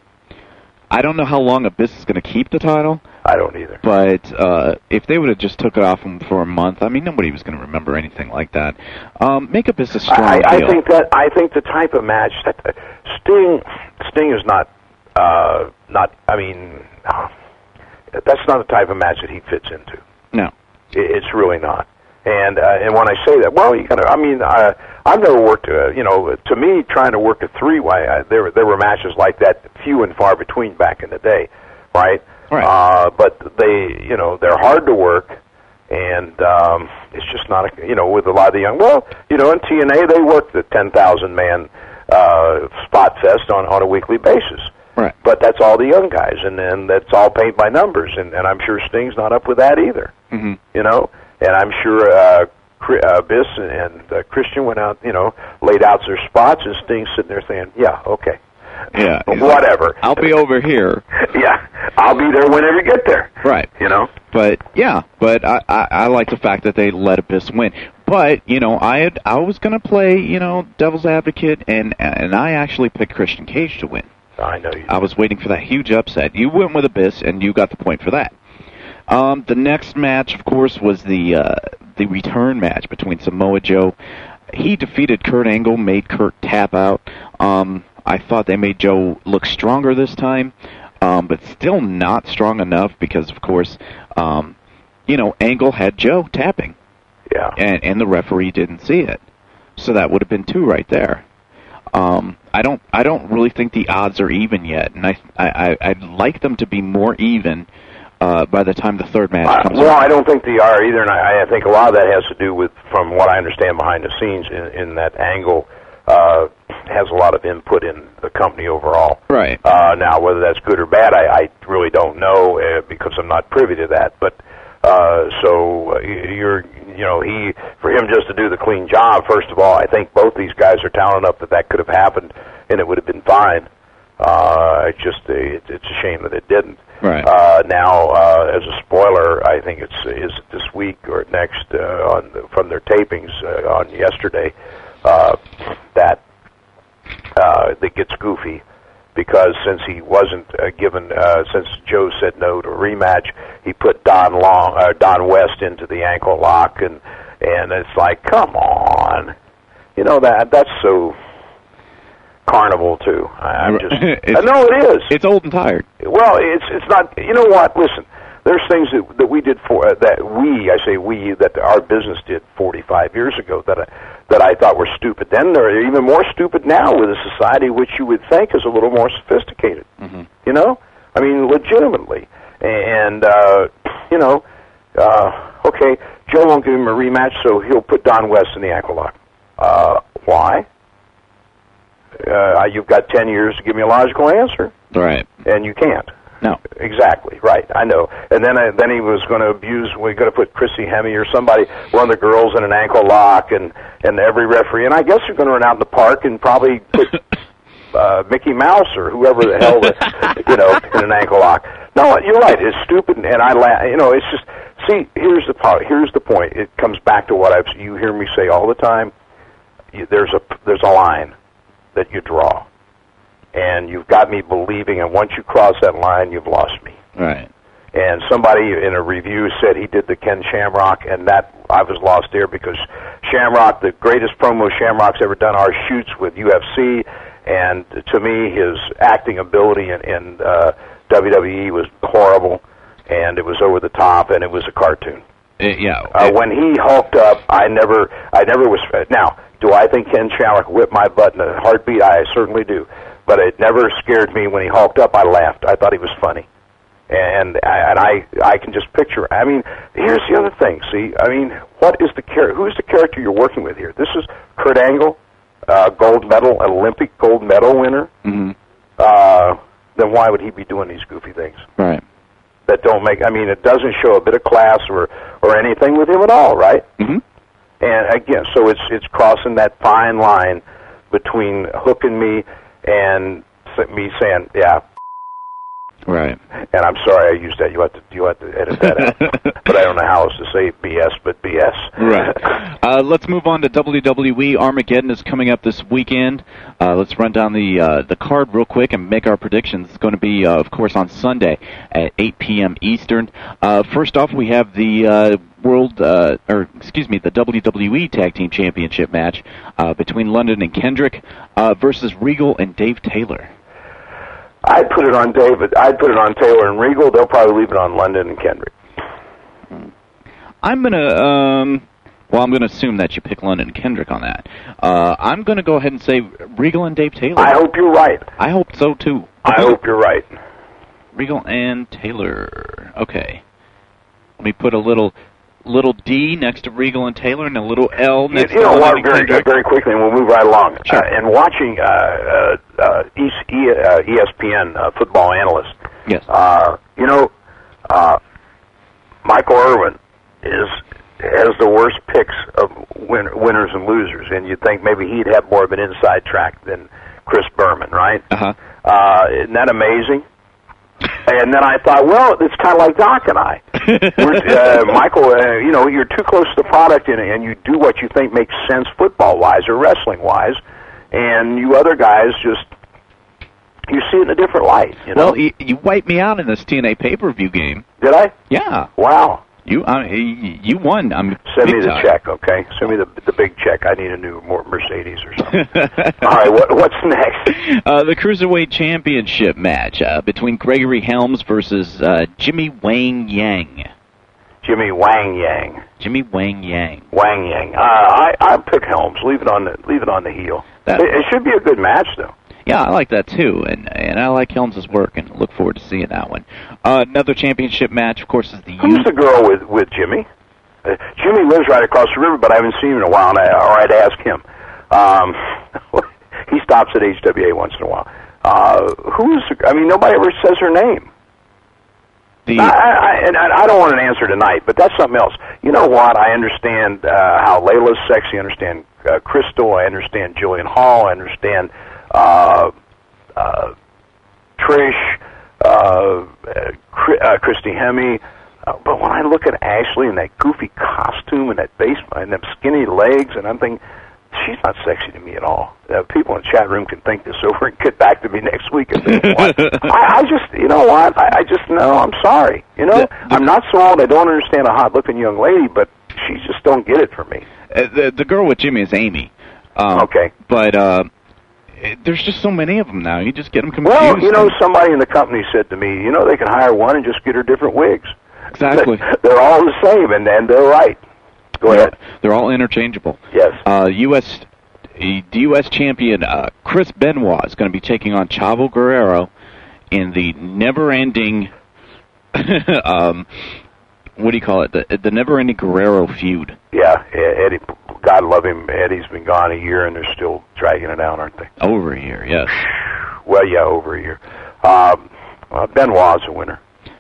I don't know how long Abyss is going to keep the title. I don't either. But if they would have just took it off him for a month, I mean, nobody was going to remember anything like that. Make Abyss a strong deal. I think the type of match that Sting is not. I mean, that's not the type of match that he fits into. No, it's really not. And when I say that, well, you kind of. I mean, I've never worked. To me, trying to work a 3-way, there were matches like that, few and far between back in the day, right? Right. But they're hard to work, and it's just not with a lot of the young. Well, in TNA they work the 10,000-man spot fest on a weekly basis. Right. But that's all the young guys, and that's all paint by numbers, and I'm sure Sting's not up with that either. Mm-hmm. And I'm sure Abyss and Christian went out, laid out their spots, and Sting's sitting there saying, yeah, okay. Yeah. Whatever. I'll be over here. Yeah. I'll be there whenever you get there. Right. But I like the fact that they let Abyss win. But, I was going to play, devil's advocate, and I actually picked Christian Cage to win. I know you did. I was waiting for that huge upset. You went with Abyss, and you got the point for that. The next match, of course, was the return match between Samoa Joe. He defeated Kurt Angle, made Kurt tap out. I thought they made Joe look stronger this time, but still not strong enough because, of course, Angle had Joe tapping. Yeah. And the referee didn't see it. So that would have been 2 right there. I don't really think the odds are even yet, and I'd like them to be more even by the time the third match comes I don't think they are either, and I think a lot of that has to do with, from what I understand behind the scenes, in that Angle has a lot of input in the company overall. Right. Now, whether that's good or bad, I really don't know because I'm not privy to that. But for him just to do the clean job, first of all, I think both these guys are talented enough that could have happened and it would have been fine. It's a shame that it didn't. Right. Now, as a spoiler, I think is this week or next from their tapings on yesterday. that gets goofy, because since he wasn't since Joe said no to a rematch, he put Don West into the ankle lock, and it's like, come on, that's so carnival too. I'm just no, it is. It's old and tired. Well, it's not. You know what? Listen, there's things that we did that our business did 45 years ago that I thought were stupid then. They're even more stupid now with a society which you would think is a little more sophisticated. Mm-hmm. I mean, legitimately. And okay, Joe won't give him a rematch, so he'll put Don West in the ankle lock. Why? You've got 10 years to give me a logical answer. Right. And you can't. No. Exactly, right, I know. And then he was going to abuse, we're going to put Chrissy Hemme or somebody, one of the girls in an ankle lock, and every referee, and I guess you're going to run out in the park and probably put Mickey Mouse or whoever the hell, in an ankle lock. No, you're right, it's stupid, and I laugh, it's just, see, here's the point. It comes back to what you hear me say all the time. There's a line that you draw, and you've got me believing, and once you cross that line, you've lost me. Right. And somebody in a review said he did the Ken Shamrock, and that I was lost there, because Shamrock, the greatest promo Shamrock's ever done, are shoots with UFC, and to me, his acting ability in WWE was horrible, and it was over the top, and it was a cartoon. When he hulked up, I never was. Now, do I think Ken Shamrock whipped my butt in a heartbeat? I certainly do. But it never scared me when he hulked up. I laughed. I thought he was funny. And I can just picture. I mean, here's the other thing. See, I mean, who's the character you're working with here? This is Kurt Angle, Olympic gold medal winner. Mm-hmm. Then why would he be doing these goofy things? Right. That don't make. I mean, it doesn't show a bit of class or anything with him at all, right? Mm-hmm. And again, so it's crossing that fine line between hooking me and me saying, yeah. Right. And I'm sorry I used that. You have to edit that out. But I don't know how else to say BS, but BS. Right. Let's move on to WWE. Armageddon is coming up this weekend. Let's run down the card real quick and make our predictions. It's going to be, of course, on Sunday at 8 p.m. Eastern. First off, we have the the WWE Tag Team Championship match between London and Kendrick versus Regal and Dave Taylor. I'd put it on Taylor and Regal. They'll probably leave it on London and Kendrick. I'm gonna assume that you pick London and Kendrick on that. I'm gonna go ahead and say Regal and Dave Taylor. I hope you're right. I hope so too. I hope you're right. Regal and Taylor. Okay. Let me put a little D next to Regal and Taylor and a little L next to London and Kendrick. Very quickly, and we'll move right along. Sure. And watching ESPN football analyst, yes, Michael Irvin has the worst picks of winners and losers, and you'd think maybe he'd have more of an inside track than Chris Berman, right? Isn't that amazing? And then I thought, well, it's kind of like Doc and I. Michael, you're too close to the product, and you do what you think makes sense football-wise or wrestling-wise, and you other guys you see it in a different light. Well, you wiped me out in this TNA pay-per-view game. Did I? Yeah. Wow. You won. Send me the check, okay? Send me the big check. I need a new Mercedes or something. All right, what's next? The Cruiserweight Championship match between Gregory Helms versus Jimmy Wang Yang. Jimmy Wang Yang. Jimmy Wang Yang. Wang Yang. I pick Helms. Leave it on the heel. It should be a good match, though. Yeah, I like that too, and I like Helms' work, and look forward to seeing that one. Another championship match, of course, is the... Who's the girl with Jimmy? Jimmy lives right across the river, but I haven't seen him in a while, and I'd ask him. He stops at HWA once in a while. Nobody ever says her name. I don't want an answer tonight, but that's something else. You know what? I understand how Layla's sexy. I understand Crystal. I understand Jillian Hall. I understand... Trish, Christy Hemme, but when I look at Ashley in that goofy costume and that base and them skinny legs, and I'm thinking, she's not sexy to me at all. People in the chat room can think this over and get back to me next week if they want. I just, you know what? I just, no, I'm sorry. You know, I'm not so old. I don't understand a hot-looking young lady, but she just don't get it for me. The girl with Jimmy is Amy. Okay. But there's just so many of them now. You just get them confused. Well, you know, somebody in the company said to me, you know, they can hire one and just get her different wigs. Exactly. They're all the same, and they're right. Go ahead. They're all interchangeable. Yes. The U.S. champion Chris Benoit is going to be taking on Chavo Guerrero in the never-ending, what do you call it? The never-ending Guerrero feud. Yeah, Eddie. God love him. Eddie's been gone a year, and they're still dragging it out, aren't they? Over a year, yes. Well, yeah, over a year. Benoit's a winner.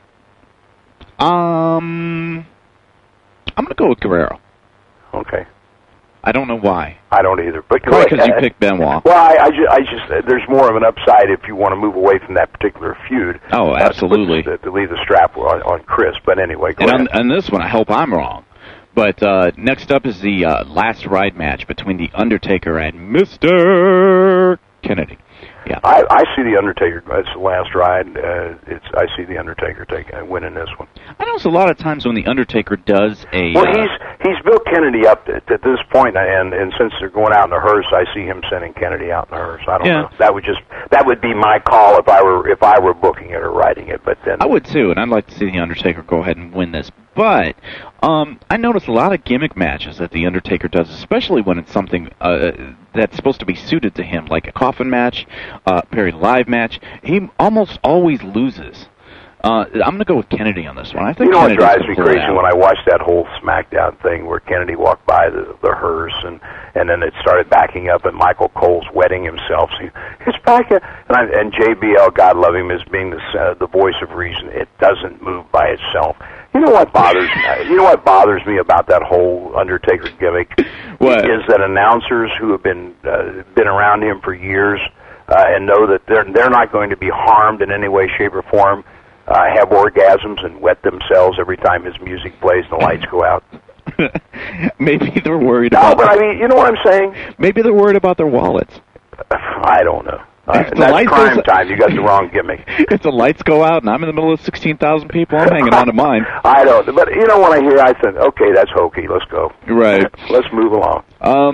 I'm going to go with Guerrero. Okay. I don't know why. I don't either. But probably because you picked Benoit. Well, I just there's more of an upside if you want to move away from that particular feud. Oh, absolutely. To leave the strap on Chris. But anyway, go ahead. On this one, I hope I'm wrong. But next up is the last ride match between The Undertaker and Mr. Kennedy. Yeah, I see The Undertaker. It's the last ride. I see The Undertaker winning this one. I know it's a lot of times when The Undertaker does a... Well, he's built Kennedy up at this point, and since they're going out in a hearse, I see him sending Kennedy out in a hearse. I don't know. That would be my call if I were booking it or writing it. But then I would too, and I'd like to see The Undertaker go ahead and win this. But I notice a lot of gimmick matches that The Undertaker does, especially when it's something that's supposed to be suited to him, like a coffin match, Perry Live match. He almost always loses. I'm going to go with Kennedy on this one. I think you know Kennedy's what drives me crazy when I watched that whole SmackDown thing where Kennedy walked by the hearse and then it started backing up and Michael Cole's wetting himself. So it's back, and JBL, God love him, as being the voice of reason. It doesn't move by itself. You know what bothers me? You know what bothers me about that whole Undertaker gimmick? What? Is that announcers who have been around him for years and know that they're not going to be harmed in any way, shape, or form. Have orgasms and wet themselves every time his music plays and the lights go out. Maybe they're worried about... No, but I mean, you know what I'm saying? Maybe they're worried about their wallets. I don't know. That's crime time. You got the wrong gimmick. If the lights go out and I'm in the middle of 16,000 people, I'm hanging on to mine. I don't. But, you know, when I hear, I think, okay, that's hokey. Let's go. Right. Let's move along.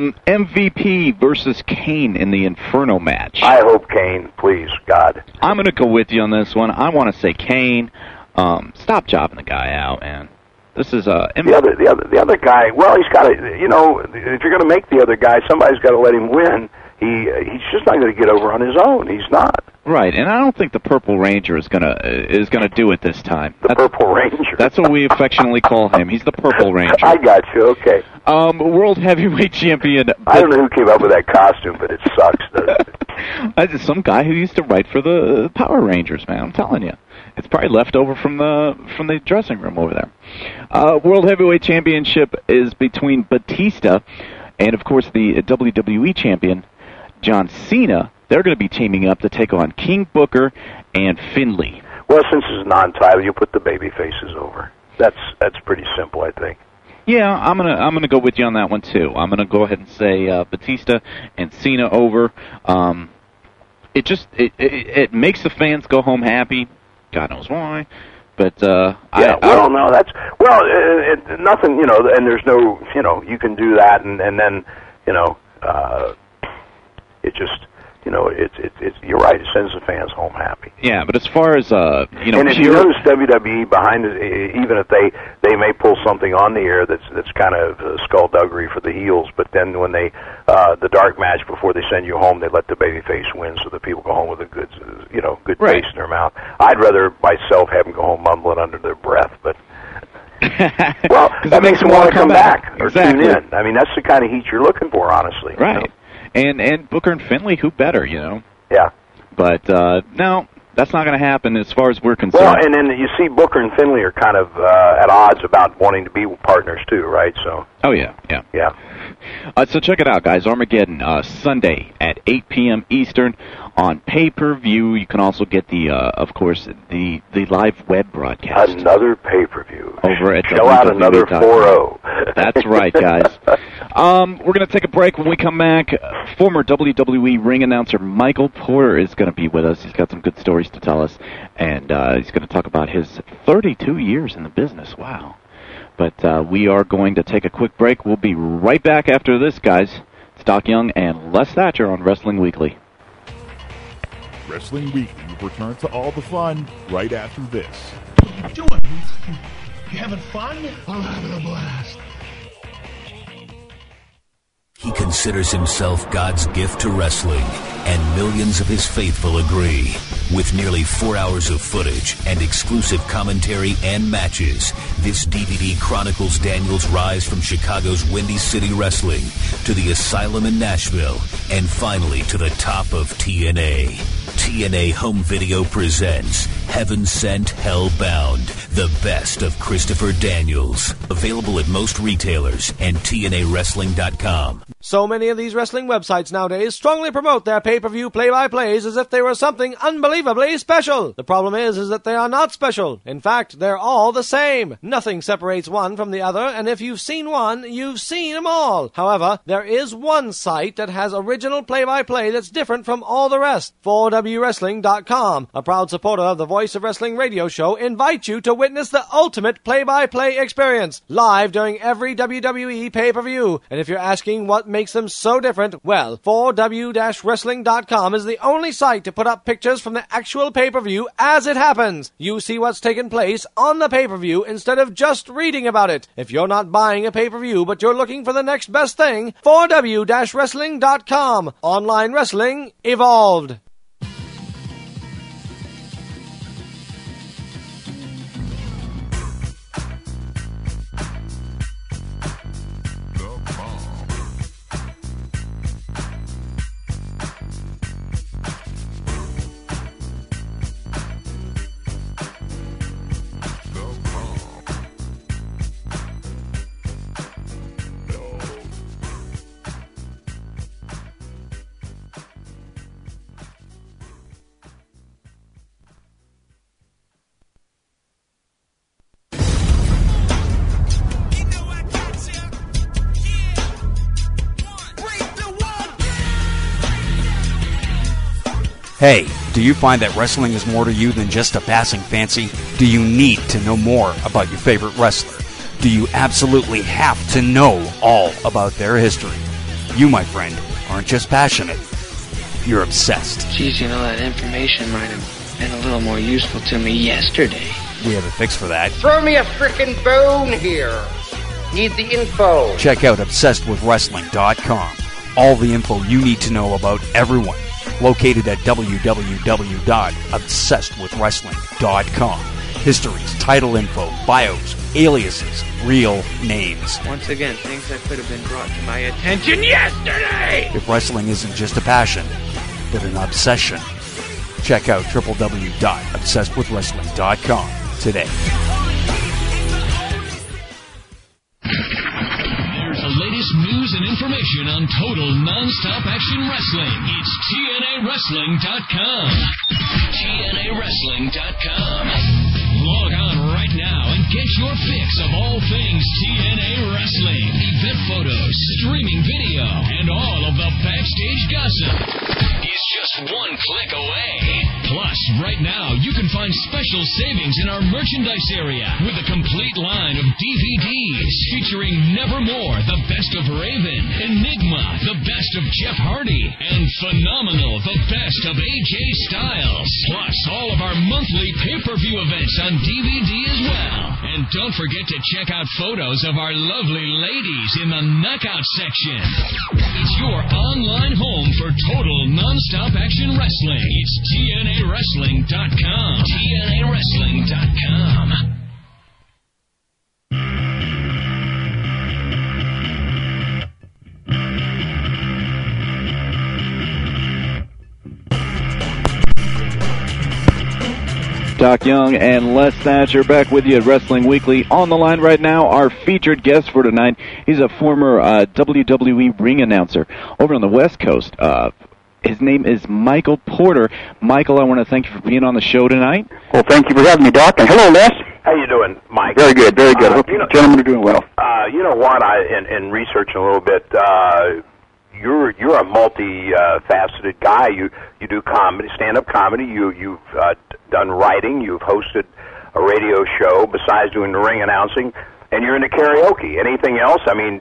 MVP versus Kane in the Inferno match. I hope Kane, please, God. I'm going to go with you on this one. I want to say Kane. Stop jobbing the guy out, man. This is the other guy. Well, he's got to. You know, if you're going to make the other guy, somebody's got to let him win. He's just not going to get over on his own. He's not. Right, and I don't think the Purple Ranger is gonna do it this time. Purple Ranger. That's what we affectionately call him. He's the Purple Ranger. I got you. Okay. World Heavyweight Champion. I don't know who came up with that costume, but it sucks, doesn't it? Some guy who used to write for the Power Rangers, man. I'm telling you, it's probably left over from the dressing room over there. World Heavyweight Championship is between Batista and, of course, the WWE Champion John Cena. They're going to be teaming up to take on King Booker and Finlay. Well, since it's non-title, you put the baby faces over. That's pretty simple, I think. Yeah, I'm gonna go with you on that one too. I'm gonna go ahead and say Batista and Cena over. It makes the fans go home happy. God knows why. But nothing, you know, and there's no, you know, you can do that, and then, you know, it just, you know, it's you're right, it sends the fans home happy. Yeah, but as far as you know, and if you notice WWE behind it, even if they may pull something on the air that's kind of skullduggery for the heels, but then when they the dark match before they send you home, they let the babyface win, so that people go home with a good right. taste in their mouth. I'd rather myself have them go home mumbling under their breath, but. Well, that makes them want to come back or tune in. I mean, that's the kind of heat you're looking for, honestly. Right. You know? And Booker and Finlay, who better, you know? Yeah. But, no, that's not going to happen as far as we're concerned. Well, and then you see Booker and Finlay are kind of at odds about wanting to be partners, too, right? So. Oh, yeah. So check it out, guys. Armageddon, Sunday at 8 p.m. Eastern on pay-per-view. You can also get of course, the live web broadcast. Another pay-per-view. Over at Shell out another 4-0. That's right, guys. We're going to take a break. When we come back, former WWE ring announcer Michael Porter is going to be with us. He's got some good stories to tell us, and he's going to talk about his 32 years in the business. Wow. But we are going to take a quick break. We'll be right back after this, guys. It's Doc Young and Les Thatcher on Wrestling Weekly. Wrestling Weekly will return to all the fun right after this. What are you doing? You having fun? I'm having a blast. He considers himself God's gift to wrestling, and millions of his faithful agree. With nearly 4 hours of footage and exclusive commentary and matches, this DVD chronicles Daniels' rise from Chicago's Windy City Wrestling to the Asylum in Nashville, and finally to the top of TNA. TNA Home Video presents Heaven Sent, Hell Bound, the best of Christopher Daniels. Available at most retailers and TNAWrestling.com. So many of these wrestling websites nowadays strongly promote their pay-per-view play-by-plays as if they were something unbelievably special. The problem is that they are not special. In fact, they're all the same. Nothing separates one from the other, and if you've seen one, you've seen them all. However, there is one site that has original play-by-play that's different from all the rest. 4WWrestling.com, a proud supporter of the Voice of Wrestling radio show, invites you to witness the ultimate play-by-play experience, live during every WWE pay-per-view. And if you're asking what makes them so different, well, 4W-Wrestling.com is the only site to put up pictures from the actual pay-per-view as it happens. You see what's taken place on the pay-per-view instead of just reading about it. If you're not buying a pay-per-view but you're looking for the next best thing, 4W-Wrestling.com. Online wrestling evolved. Hey, do you find that wrestling is more to you than just a passing fancy? Do you need to know more about your favorite wrestler? Do you absolutely have to know all about their history? You, my friend, aren't just passionate. You're obsessed. Geez, that information might have been a little more useful to me yesterday. We have a fix for that. Throw me a frickin' bone here. Need the info. Check out ObsessedWithWrestling.com. All the info you need to know about everyone. Located at www.obsessedwithwrestling.com. Histories, title info, bios, aliases, real names. Once again, things that could have been brought to my attention yesterday! If wrestling isn't just a passion, but an obsession, check out www.obsessedwithwrestling.com today. There's the latest news and information on total non-stop action wrestling. It's TNAWrestling.com. TNAWrestling.com. Log on right now and get your fix of all things TNA Wrestling. Event photos, streaming video, and all of the backstage gossip is just one click away. Plus, right now, you can find special savings in our merchandise area with a complete line of DVDs featuring Nevermore, the best of Raven, Enigma, the best of Jeff Hardy, and Phenomenal, the best of AJ Styles. Plus, all of our monthly pay-per-view events on DVD as well. And don't forget to check out photos of our lovely ladies in the Knockout section. It's your online home for total non-stop action wrestling. It's TNAWrestling.com. TNAWrestling.com. Doc Young and Les Thatcher back with you at Wrestling Weekly. On the line right now, our featured guest for tonight. He's a former WWE ring announcer over on the West Coast. His name is Michael Porter. Michael, I want to thank you for being on the show tonight. Well, thank you for having me, Doc. And hello, Les. How you doing, Mike? Very good, very good. Hope you gentlemen are doing well. You know what? In researching a little bit, you're a multi-faceted guy. You do comedy, stand-up comedy. You've done writing. You've hosted a radio show besides doing the ring announcing, and you're into karaoke. Anything else? I mean, do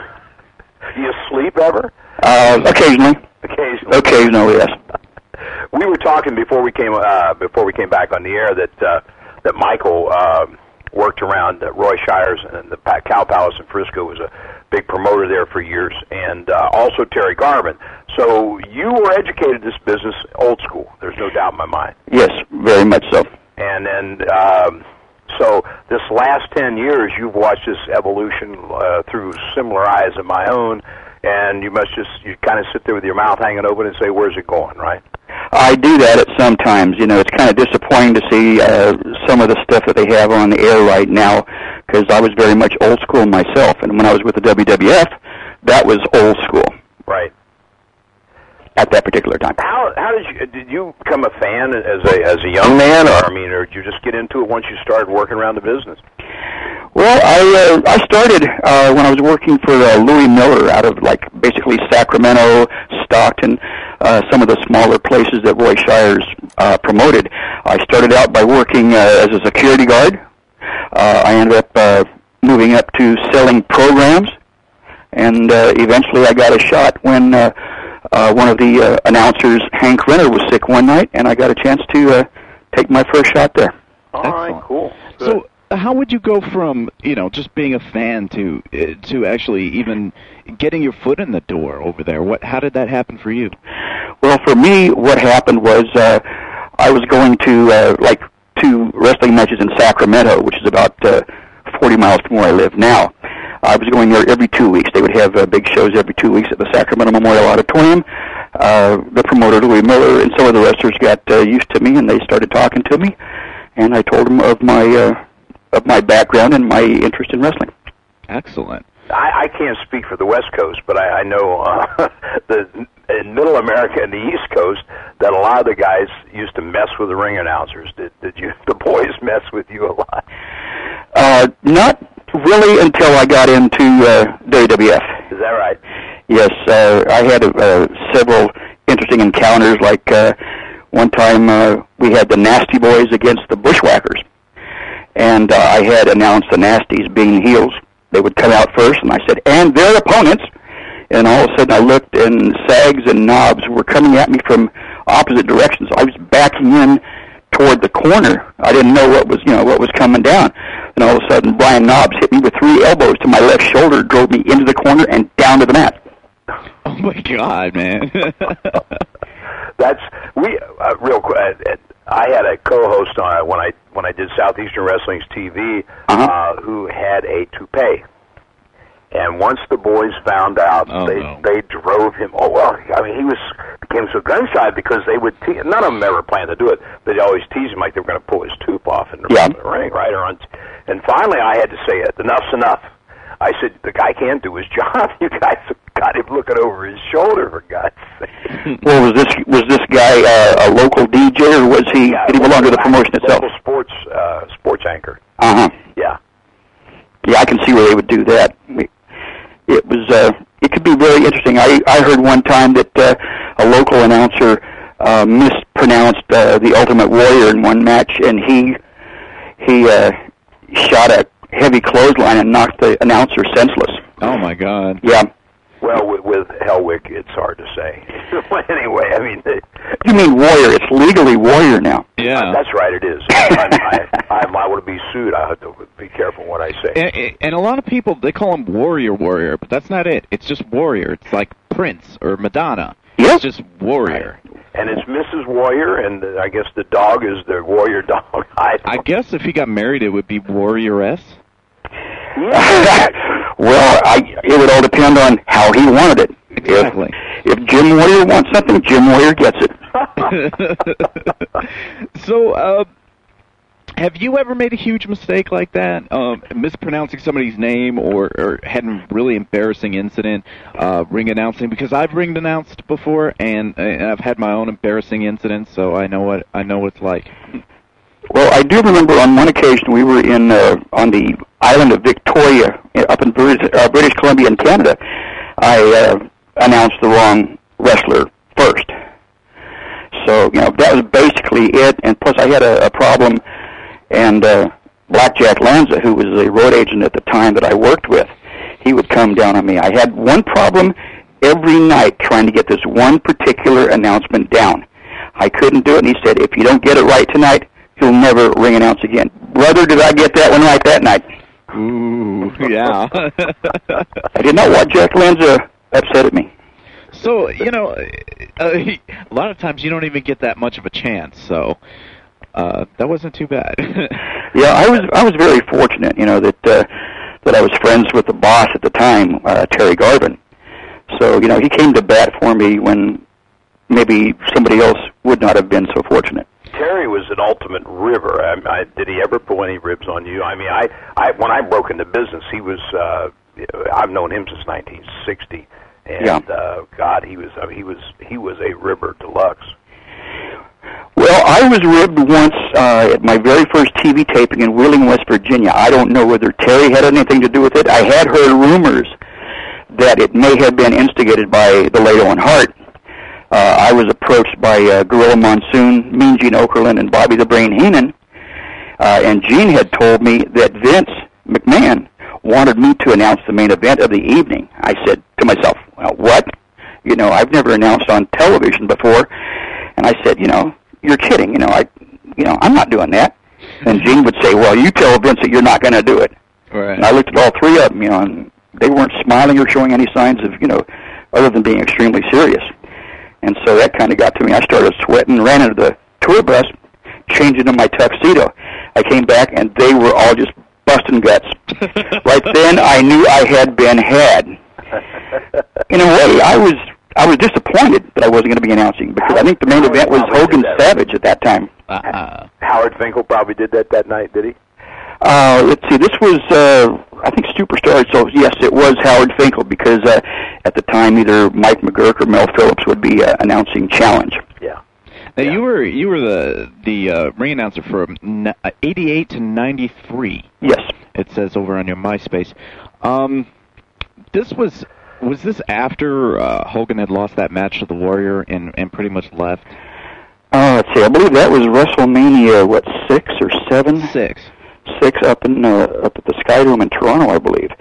you sleep ever? Occasionally. Occasionally, yes. We were talking before we came back on the air that Michael worked around Roy Shires and the Cow Palace in Frisco, was a big promoter there for years, and also Terry Garvin. So you were educated in this business old school. There's no doubt in my mind. Yes, very much so. And then, so this last 10 years, you've watched this evolution through similar eyes of my own, and you kind of sit there with your mouth hanging open and say, where's it going, right? I do that at some times. You know, it's kind of disappointing to see some of the stuff that they have on the air right now, because I was very much old school myself, and when I was with the WWF, that was old school. Right. At that particular time. How did you become a fan as a young man, or did you just get into it once you started working around the business? Well, I started when I was working for Louis Miller out of basically Sacramento, Stockton, some of the smaller places that Roy Shires promoted. I started out by working as a security guard. I ended up moving up to selling programs, and eventually I got a shot when one of the announcers, Hank Renner, was sick one night, and I got a chance to take my first shot there. All right, cool. Good. So how would you go from, just being a fan to actually even getting your foot in the door over there? How did that happen for you? Well, for me, what happened was I was going to two wrestling matches in Sacramento, which is about 40 miles from where I live now. I was going there every 2 weeks. They would have big shows every 2 weeks at the Sacramento Memorial Auditorium. The promoter, Louis Miller, and some of the wrestlers got used to me, and they started talking to me. And I told them of my background and my interest in wrestling. Excellent. I can't speak for the West Coast, but I know in Middle America and the East Coast that a lot of the guys used to mess with the ring announcers. Did the boys mess with you a lot? Not really until I got into WWF. Is that right? Yes, I had several interesting encounters. Like one time we had the Nasty Boys against the Bushwhackers, and I had announced the Nasties being heels. They would come out first, and I said, and their opponents. And all of a sudden I looked, and Sags and Knobs were coming at me from opposite directions. I was backing in toward the corner. I didn't know what was coming down. And all of a sudden Brian Knobs hit me with 3 elbows to my left shoulder, drove me into the corner and down to the mat. Oh my God, man! That's real quick. I had a co-host on when I did Southeastern Wrestling's TV who had a toupee. And once the boys found out, they drove him. Oh well, I mean, he became so gun shy because they would none of them ever planned to do it. But they always teased him like they were going to pull his toupee off in the ring, right? And finally, I had to say, "Enough's enough." I said, "The guy can't do his job. You guys have got him looking over his shoulder, for God's sake." Well, was this guy a local DJ, or was he? Did he belong to the promotion itself? Local sports anchor. Yeah. Yeah, I can see where they would do that. It was. It could be very interesting. I heard one time that a local announcer mispronounced the Ultimate Warrior in one match, and he shot a heavy clothesline and knocked the announcer senseless. Oh my God! Yeah. Well, with Hellwick, it's hard to say. Anyway, I mean... You mean Warrior. It's legally Warrior now. Yeah. That's right, it is. I'm liable to be sued. I have to be careful what I say. And a lot of people, they call him Warrior, but that's not it. It's just Warrior. It's like Prince or Madonna. Yep. It's just Warrior. And it's Mrs. Warrior, and I guess the dog is the Warrior dog. I guess if he got married, it would be Warrioress. Yeah. Well, it would all depend on how he wanted it. Exactly. If Jim Warrior wants something, Jim Warrior gets it. So, have you ever made a huge mistake like that, mispronouncing somebody's name or had a really embarrassing incident ring announcing? Because I've ring announced before, and I've had my own embarrassing incidents, so I know what it's like. Well, I do remember on one occasion we were in on the island of Victoria up in British Columbia in Canada. I announced the wrong wrestler first. So, that was basically it. And plus I had a problem, and Blackjack Lanza, who was a road agent at the time that I worked with, he would come down on me. I had one problem every night trying to get this one particular announcement down. I couldn't do it, and he said, if you don't get it right tonight, you'll never ring announce again. Brother, did I get that one right that night? Ooh, yeah. I did not want Jack Lanza upset at me. So, a lot of times you don't even get that much of a chance, so that wasn't too bad. Yeah, I was very fortunate, that I was friends with the boss at the time, Terry Garvin. So, he came to bat for me when maybe somebody else would not have been so fortunate. Terry was an ultimate ribber. Did he ever pull any ribs on you? I mean, when I broke into business, he was. I've known him since 1960, and God, he was a ribber deluxe. Well, I was ribbed once at my very first TV taping in Wheeling, West Virginia. I don't know whether Terry had anything to do with it. I had heard rumors that it may have been instigated by the late Owen Hart. I was approached by Gorilla Monsoon, Mean Gene Okerlund, and Bobby the Brain Heenan, and Gene had told me that Vince McMahon wanted me to announce the main event of the evening. I said to myself, well, what? I've never announced on television before. And I said, you're kidding. I'm not doing that. And Gene would say, well, you tell Vince that you're not going to do it. Right. And I looked at all three of them, and they weren't smiling or showing any signs of, other than being extremely serious. And so that kind of got to me. I started sweating, ran into the tour bus, changed into my tuxedo. I came back, and they were all just busting guts. Right then, I knew I had been had. In a way, I was disappointed that I wasn't going to be announcing, because I think the main event was Hogan Savage at that time. Howard Finkel probably did that night, did he? Let's see, this was, I think, Superstar, so yes, it was Howard Finkel, because at the time either Mike McGurk or Mel Phillips would be announcing Challenge. Yeah. Now, you were the ring announcer from 88 to 93. Yes. It says over on your MySpace. Was this after Hogan had lost that match to the Warrior and pretty much left? Let's see, I believe that was WrestleMania, 6 or 7? 6. 6 up at the Sky Dome in Toronto, I believe.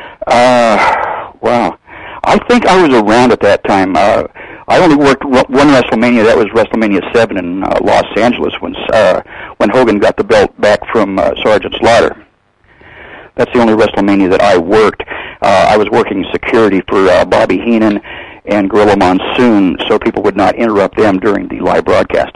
Wow. I think I was around at that time. I only worked one WrestleMania. That was WrestleMania 7 in Los Angeles when Hogan got the belt back from Sergeant Slaughter. That's the only WrestleMania that I worked. I was working security for Bobby Heenan and Gorilla Monsoon, so people would not interrupt them during the live broadcast.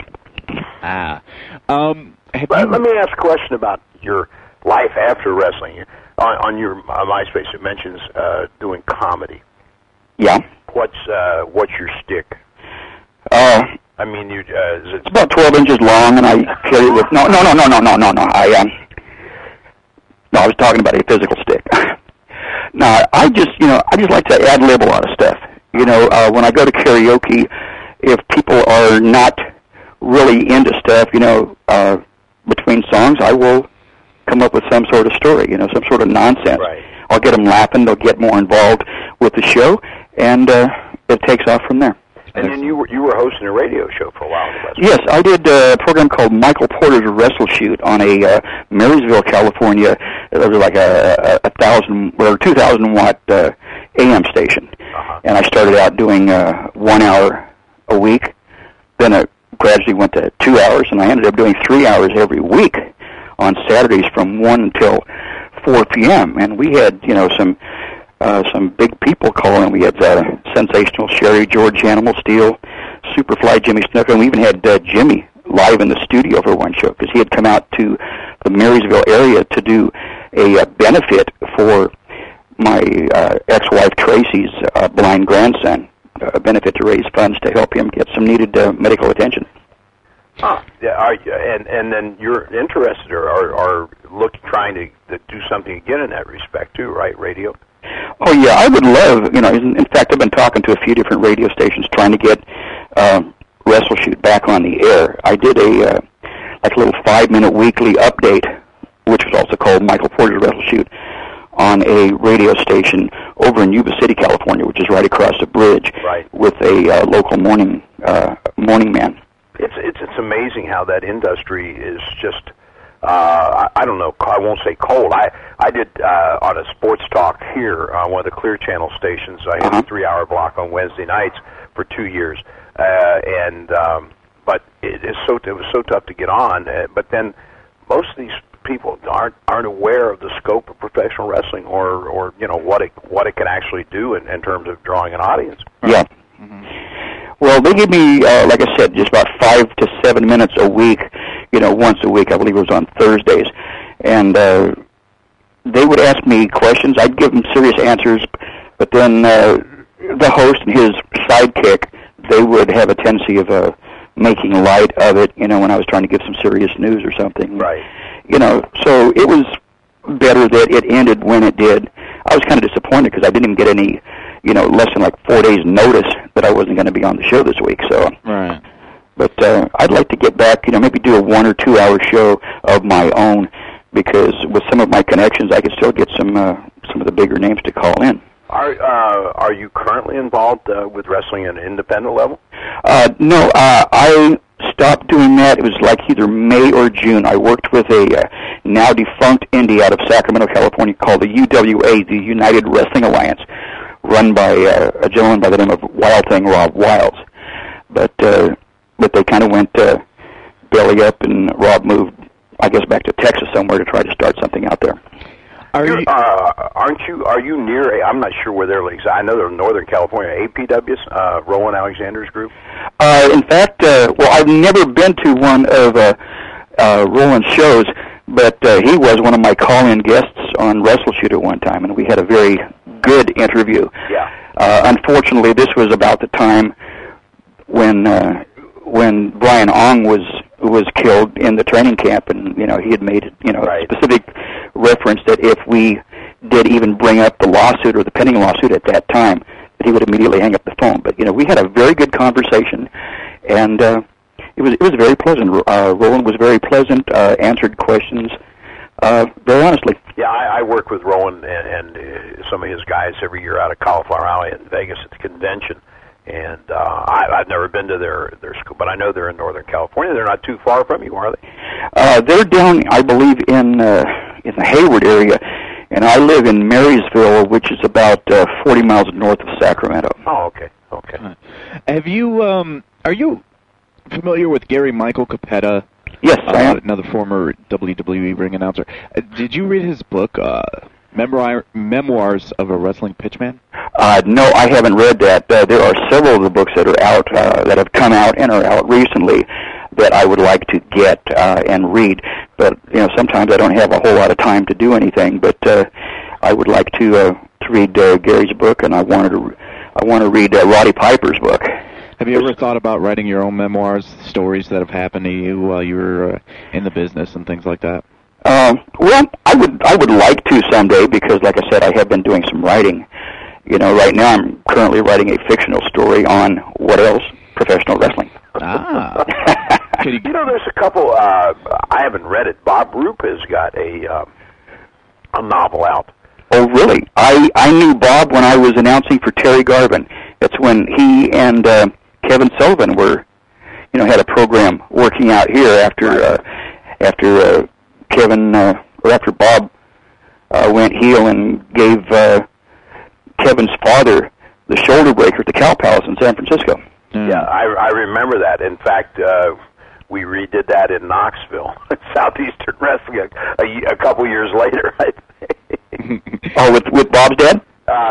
Let me ask a question about your life after wrestling. On your MySpace, it mentions doing comedy. Yeah. What's your shtick? I mean, it's about 12 inches long, and I carry it with no. I was talking about a physical stick. No, I just like to ad-lib a lot of stuff. When I go to karaoke, if people are not really into stuff, between songs, I will come up with some sort of story, some sort of nonsense. Right. I'll get them laughing, they'll get more involved with the show, and it takes off from there. And then you were hosting a radio show for a while. Yes, I did a program called Michael Porter's Wrestle Shoot on a Marysville, California. It was like a 2,000 watt AM station, and I started out doing 1 hour a week. Then it gradually went to 2 hours, and I ended up doing 3 hours every week on Saturdays from 1 until 4 p.m. And we had some big people calling. We had Sensational Sherry, George Animal Steel, Superfly Jimmy Snuka, and we even had Jimmy live in the studio for one show because he had come out to the Marysville area to do a benefit for my ex-wife Tracy's blind grandson, a benefit to raise funds to help him get some needed medical attention. Yeah, and then you're interested or trying to do something again in that respect too, right? Radio. Oh yeah, I would love. In fact, I've been talking to a few different radio stations trying to get Wrestle Shoot back on the air. I did a like a little 5-minute weekly update, which was also called Michael Porter's Wrestle Shoot, on a radio station over in Yuba City, California, which is right across the bridge, with a local morning man. It's amazing how that industry is just, I don't know, I won't say cold. I did on a sports talk here on one of the Clear Channel stations. I had a 3-hour block on Wednesday nights for 2 years, but it was so tough to get on. But then most of these people aren't aware of the scope of professional wrestling, or you know what it can actually do in terms of drawing an audience. Yeah. Well, they give me, like I said, just about 5 to 7 minutes a week, once a week. I believe it was on Thursdays. And they would ask me questions. I'd give them serious answers, but then the host and his sidekick, they would have a tendency of making light of it, when I was trying to give some serious news or something. Right. So it was better that it ended when it did. I was kind of disappointed because I didn't even get any, less than like 4 days notice that I wasn't going to be on the show this week. So, right. But I'd like to get back, maybe do a 1 or 2 hour show of my own, because with some of my connections, I could still get some of the bigger names to call in. Are you currently involved with wrestling at an independent level? No, I stopped doing that. It was like either May or June. I worked with a now defunct indie out of Sacramento, California, called the UWA, the United Wrestling Alliance, run by a gentleman by the name of Wild Thing Rob Wiles. But they kind of went belly up, and Rob moved, I guess, back to Texas somewhere to try to start something out there. Are you near? I'm not sure where their leagues. I know they're in Northern California. APW's, Roland Alexander's group. In fact, I've never been to one of Roland's shows, but he was one of my call-in guests on Wrestle Shoot at one time, and we had a very good interview. Yeah. Unfortunately, this was about the time when Brian Ong was killed in the training camp, and he had made a specific reference that if we did even bring up the lawsuit or the pending lawsuit at that time, that he would immediately hang up the phone. But we had a very good conversation, and it was very pleasant. Roland was very pleasant, answered questions very honestly. Yeah, I work with Roland and some of his guys every year out of Cauliflower Alley in Vegas at the convention. And I've never been to their school, but I know they're in Northern California. They're not too far from you, are they? They're down, I believe, in the Hayward area, and I live in Marysville, which is about 40 miles north of Sacramento. Oh, okay. Have you? Are you familiar with Gary Michael Capetta? Yes, I am. Another former WWE ring announcer. Did you read his book? Memoirs of a Wrestling Pitchman? No, I haven't read that. There are several of the books that are out, that have come out and are out recently, that I would like to get and read. But sometimes I don't have a whole lot of time to do anything. But I would like to read Gary's book, and I want to read Roddy Piper's book. Have you ever thought about writing your own memoirs, stories that have happened to you while you were in the business and things like that? Well, I would like to someday, because, like I said, I have been doing some writing. Right now I'm currently writing a fictional story on what else? Professional wrestling. Ah. There's a couple. I haven't read it. Bob Roop has got a novel out. Oh, really? I knew Bob when I was announcing for Terry Garvin. That's when he and Kevin Sullivan were, had a program working out here after Kevin, or after Bob went heel and gave Kevin's father the shoulder breaker at the Cow Palace in San Francisco. Yeah, I remember that. In fact, we redid that in Knoxville, Southeastern Wrestling, a couple years later. Oh, with Bob's dad?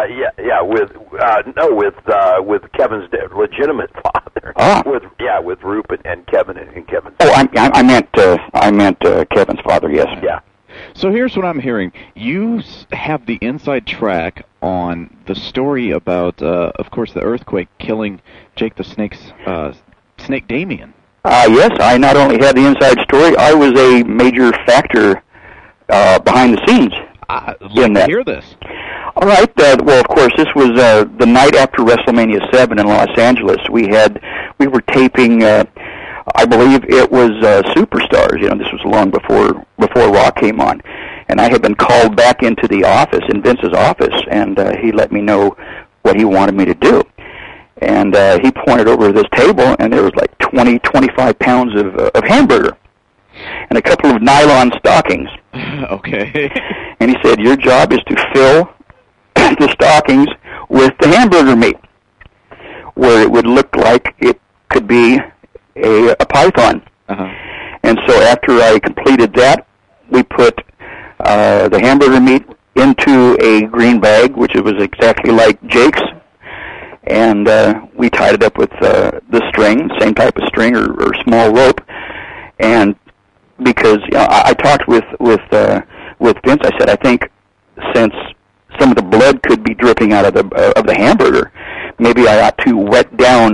With Kevin's legitimate father. Ah. With Roop and Kevin and Kevin. Oh, I meant Kevin's father. Yes. Yeah. So here's what I'm hearing. You have the inside track on the story about, of course, the earthquake killing Jake the Snake Damien. Yes, I not only had the inside story, I was a major factor behind the scenes in that. Hear this. All right. Well, of course, this was the night after WrestleMania 7 in Los Angeles. We were taping I believe it was Superstars. This was long before Raw came on, and I had been called back into the office, in Vince's office, and he let me know what he wanted me to do. And he pointed over this table, and there was like 20, 25 pounds of hamburger and a couple of nylon stockings. Okay. And he said, your job is to fill the stockings with the hamburger meat, where it would look like it could be a python. Uh-huh. And so after I completed that, we put the hamburger meat into a green bag, which it was exactly like Jake's, and we tied it up with the string, same type of string or small rope. And because I talked with Vince, I said, I think since some of the blood could be dripping out of the hamburger, maybe I ought to wet down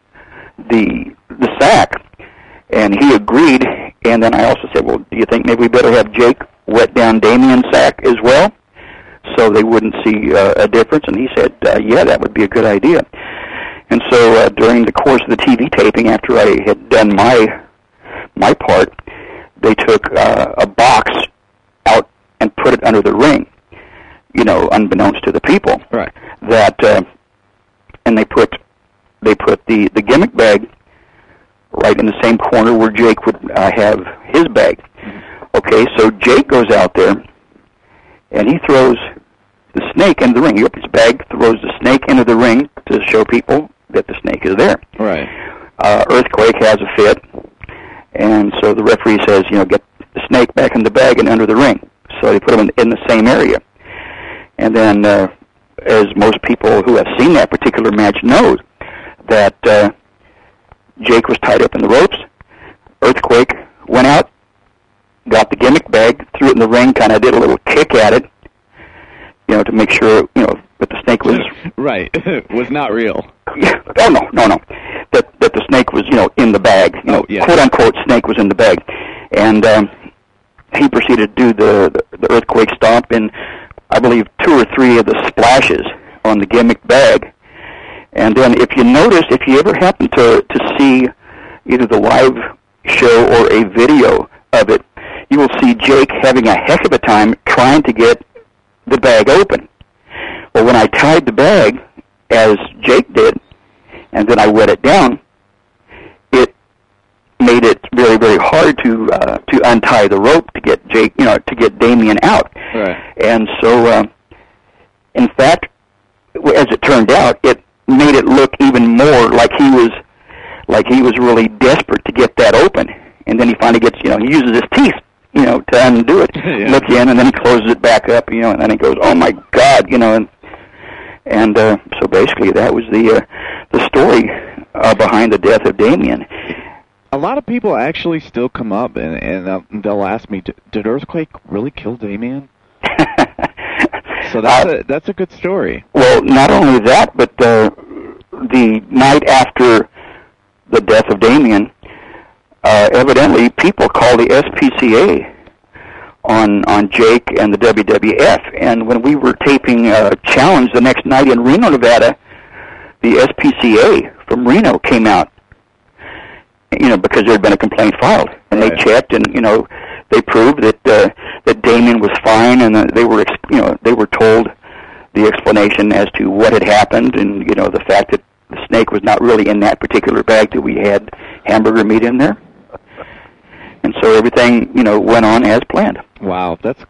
the sack. And he agreed. And then I also said, well, do you think maybe we better have Jake wet down Damien's sack as well, so they wouldn't see a difference? And he said, yeah, that would be a good idea. And so during the course of the TV taping, after I had done my part, they took a box out and put it under the ring, unbeknownst to the people. Right. And they put the gimmick bag right in the same corner where Jake would have his bag. Okay, so Jake goes out there, and he throws the snake into the ring. He opens his bag, throws the snake into the ring to show people that the snake is there. Right. Earthquake has a fit, and so the referee says, get the snake back in the bag and under the ring. So they put him in the same area. And then, as most people who have seen that particular match know, that Jake was tied up in the ropes. Earthquake went out, got the gimmick bag, threw it in the ring, kind of did a little kick at it, to make sure, that the snake was... Right. Was not real. Yeah. Oh, no. That the snake was, in the bag. Quote-unquote snake was in the bag. And he proceeded to do the earthquake stomp in, I believe, 2 or 3 of the splashes on the gimmick bag. And then if you ever happen to see either the live show or a video of it, you will see Jake having a heck of a time trying to get the bag open. Well, when I tied the bag, as Jake did, and then I wet it down, it made it very, very hard to untie the rope to get Jake, to get Damien out. Right. And so, in fact, as it turned out, it made it look even more like he was really desperate to get that open. And then he finally gets, he uses his teeth, to undo it, look in, and then he closes it back up, and then he goes, oh my God, and so basically that was the story behind the death of Damien. A lot of people actually still come up and they'll ask me, did Earthquake really kill Damien? So that's a good story. Well, not only that, but the night after the death of Damien, evidently people called the SPCA on Jake and the WWF. And when we were taping Challenge the next night in Reno, Nevada, the SPCA from Reno came out, because there had been a complaint filed. And they checked, and, they proved that Damien was fine, and they were told the explanation as to what had happened, and the fact that the snake was not really in that particular bag, that we had hamburger meat in there, and so everything went on as planned. Wow, that's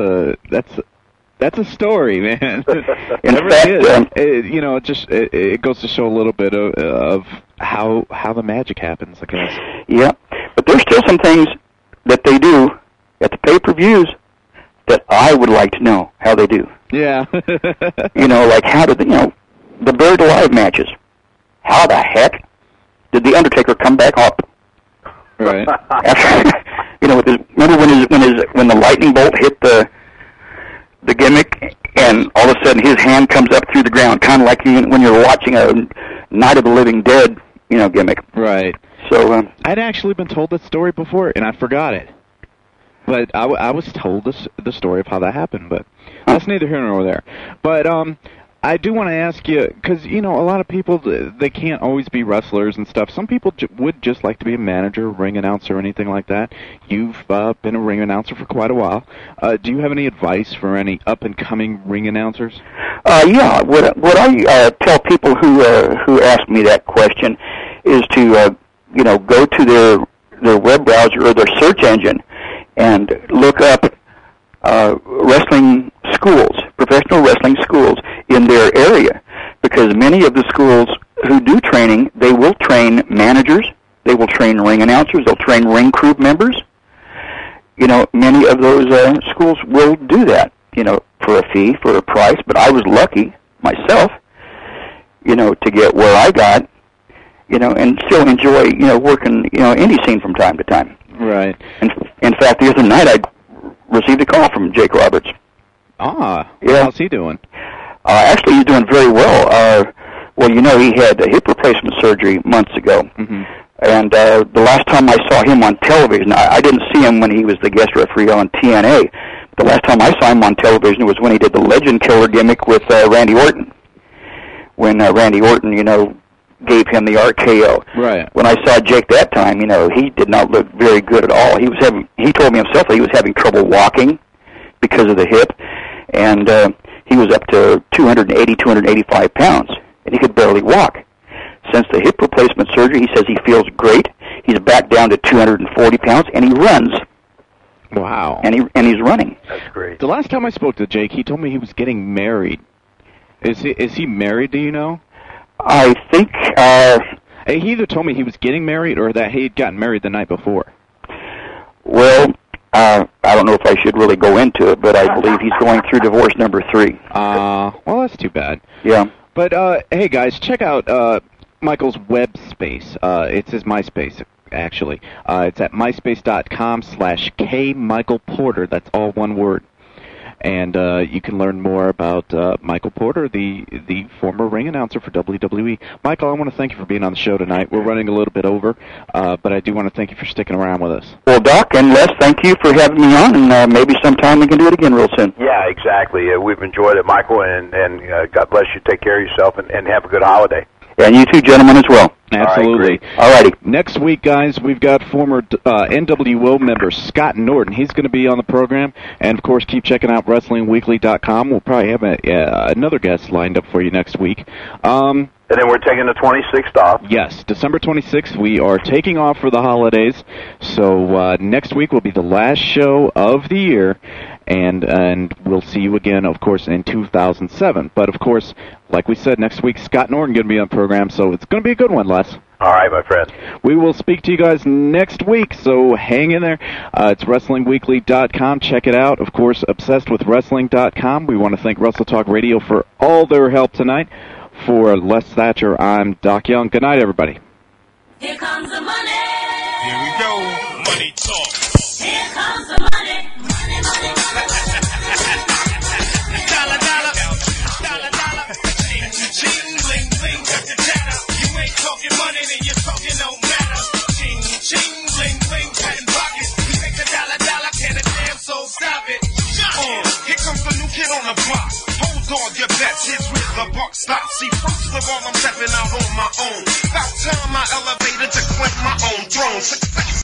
a story, man. In fact, it goes to show a little bit of how the magic happens, I guess. Yeah, but there's still some things that they do at the pay-per-views that I would like to know how they do. Yeah. Like how did the Buried Alive matches? How the heck did the Undertaker come back up? Right. After, remember when the lightning bolt hit the gimmick, and all of a sudden his hand comes up through the ground, kind of like when you're watching a Night of the Living Dead, gimmick. Right. So I'd actually been told that story before, and I forgot it. But I was told the story of how that happened, but that's neither here nor there. But I do want to ask you, because, a lot of people, they can't always be wrestlers and stuff. Some people would just like to be a manager, ring announcer, or anything like that. You've been a ring announcer for quite a while. Do you have any advice for any up-and-coming ring announcers? Yeah. What I tell people who ask me that question is to, go to their web browser or their search engine and look up wrestling schools, professional wrestling schools in their area, because many of the schools who do training, they will train managers, they will train ring announcers, they'll train ring crew members. Many of those schools will do that, for a fee, for a price, but I was lucky myself, to get where I got, and still enjoy, working, indie scene from time to time. Right. In fact, the other night I received a call from Jake Roberts. Ah, yeah. How's he doing? Actually, he's doing very well. He had a hip replacement surgery months ago. Mm-hmm. And the last time I saw him on television, I didn't see him when he was the guest referee on TNA. The last time I saw him on television was when he did the Legend Killer gimmick with Randy Orton. When Randy Orton, gave him the RKO. Right. When I saw Jake that time, he did not look very good at all. He told me himself that he was having trouble walking because of the hip, and he was up to 280, 285 pounds, and he could barely walk. Since the hip replacement surgery, he says he feels great. He's back down to 240 pounds, and he runs. Wow. And he's running. That's great. The last time I spoke to Jake, he told me he was getting married. Is he married, do you know? I think... he either told me he was getting married or that he had gotten married the night before. Well, I don't know if I should really go into it, but I believe he's going through divorce number 3. Well, that's too bad. Yeah. But, hey, guys, check out Michael's web space. It's his MySpace, actually. It's at myspace.com/KMichaelPorter. That's all one word. And you can learn more about Michael Porter, the former ring announcer for WWE. Michael, I want to thank you for being on the show tonight. We're running a little bit over, but I do want to thank you for sticking around with us. Well, Doc and Les, thank you for having me on, and maybe sometime we can do it again real soon. Yeah, exactly. We've enjoyed it, Michael, and God bless you. Take care of yourself, and have a good holiday. And you two gentlemen as well. Absolutely. All righty. Next week, guys, we've got former NWO member Scott Norton. He's going to be on the program. And, of course, keep checking out WrestlingWeekly.com. We'll probably have another guest lined up for you next week. And then we're taking the 26th off. Yes, December 26th. We are taking off for the holidays. So next week will be the last show of the year. And we'll see you again, of course, in 2007. But, of course, like we said, next week, Scott Norton going to be on the program, so it's going to be a good one, Les. All right, my friend. We will speak to you guys next week, so hang in there. It's WrestlingWeekly.com. Check it out. Of course, ObsessedWithWrestling.com. We want to thank Wrestle Talk Radio for all their help tonight. For Les Thatcher, I'm Doc Young. Good night, everybody. Here comes the money. Here we go. Money talk. Here comes the money. Money, money. Dollar, dollar. Dollar, dollar. Ching, ching, bling, bling. Cut the chatter. You ain't talking money, then you're talking no matter. Ching, ching, bling, bling. Cutting pockets. We make the dollar, dollar. Can a damn soul stop it? Here comes the new kid on the block. Hold on, your bets. Here's where the buck stops. See, first of all, I'm stepping out on my own. About time I elevated to claim my own throne.